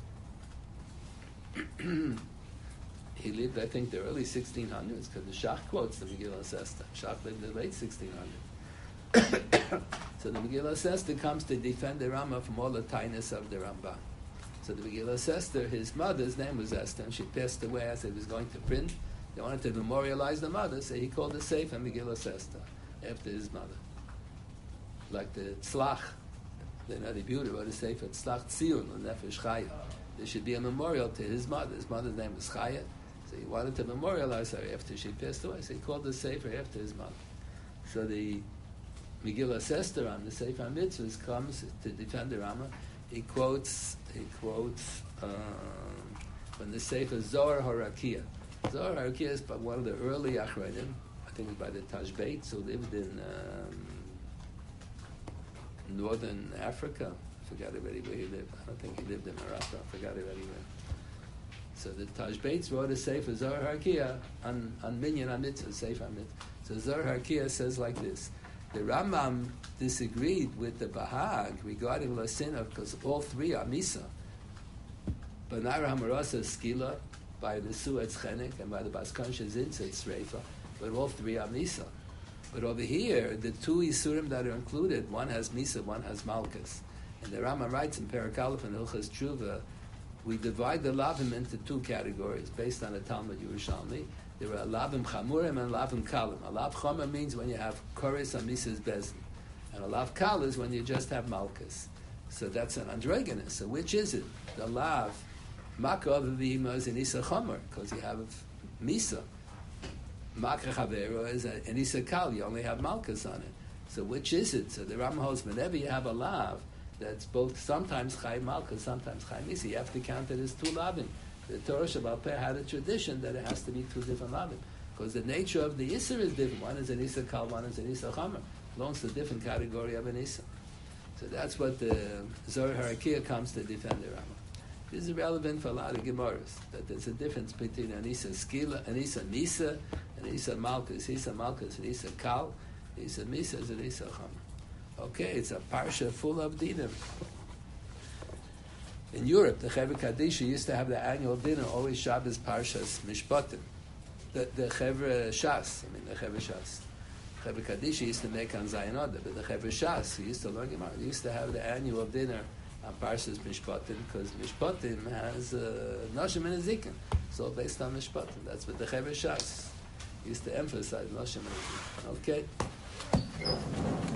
He lived, I think, the early sixteen hundreds, because the Shach quotes the Megillas Esther. Shach lived in the late sixteen hundreds. So the Megillas Esther comes to defend the Rambam from all the tightness of the Ramban. So the Megillas Esther, his mother's name was Esther, and she passed away as he was going to print. They wanted to memorialize the mother, so he called the Sefer Megillas Esther, after his mother. Like the Tzlach, the Nadi Beauty wrote a Sefer, Tzlach Tzion, the Nefesh Chaya. There should be a memorial to his mother. His mother's name was Chaya, so he wanted to memorialize her after she passed away, so he called the Sefer after his mother. So the Megillas Esther on the Sefer Mitzvahs comes to defend the Rama. He quotes, he quotes um, from the Sefer Zohar HaRakia. Zohar HaRakia is by one of the early Achronim, I think it's by the Tashbetz, who lived in um, northern Africa. I forgot already where he lived. I don't think he lived in Morocco. I forgot already where. So the Tashbetz wrote a Sefer Zohar HaRakia on, on Minyan HaMitzvah, Sefer HaMitzvah. So Zohar HaRakia says like this. The Rambam disagreed with the Bahag regarding Lasina because all three are Misa. Banara Hamarasa is Skila, by the Suetz Chenek, and by the Baskansha Zinsa it's Reifa, but all three are Misa. But over here, the two Isurim that are included, one has Misa, one has Malkus. And the Rambam writes in Perek Aleph and Hilchas Tshuva, we divide the Lavim into two categories based on the Talmud Yerushalmi. There are Lavim Chamurim and Lavim Kalim. A Lav Chomer means when you have Koris and Misas Bezin. And a Lav Kal is when you just have Malkus. So that's an androgynous. So which is it? The Lav Makah V'Vima is an Isa Chomer, because you have Misa. Makah Chavero is an Isa Kal, you only have Malkus on it. So which is it? So the Rambam holds, whenever you have a Lav, that's both sometimes Chai Malkus, sometimes Chai Misa, you have to count it as two Lavim. The Torah Shabbat Peh had a tradition that it has to be two different lavim, because the nature of the Isser is different. One is an Isser Kal, one is an Isser Chamer. Belongs to a different category of an Isser. So that's what the Zohar HaRakia comes to defend the Rama. This is relevant for a lot of Gemaras, that there's a difference between an Isser Skila, an Isser Misa, an Isser Malkus, Isser Malkus, an Isser Kal, Isser Misa is an Isser Chamer. Okay, it's a parsha full of dinim. In Europe, the Chevra Kadisha used to have the annual dinner, always Shabbos Parshas Mishpatim. The, the Chevra Shas, I mean the Chevra Shas. Chevra Kadisha used to make on Zayin Oda, but the Chevra Shas, who used to learn Gemara, used to have the annual dinner on Parshas Mishpatim, because Mishpatim has uh, Noshim and Ezikin. It's all based on Mishpatim. That's what the Chevra Shas used to emphasize, Noshim and Ezikin. Okay?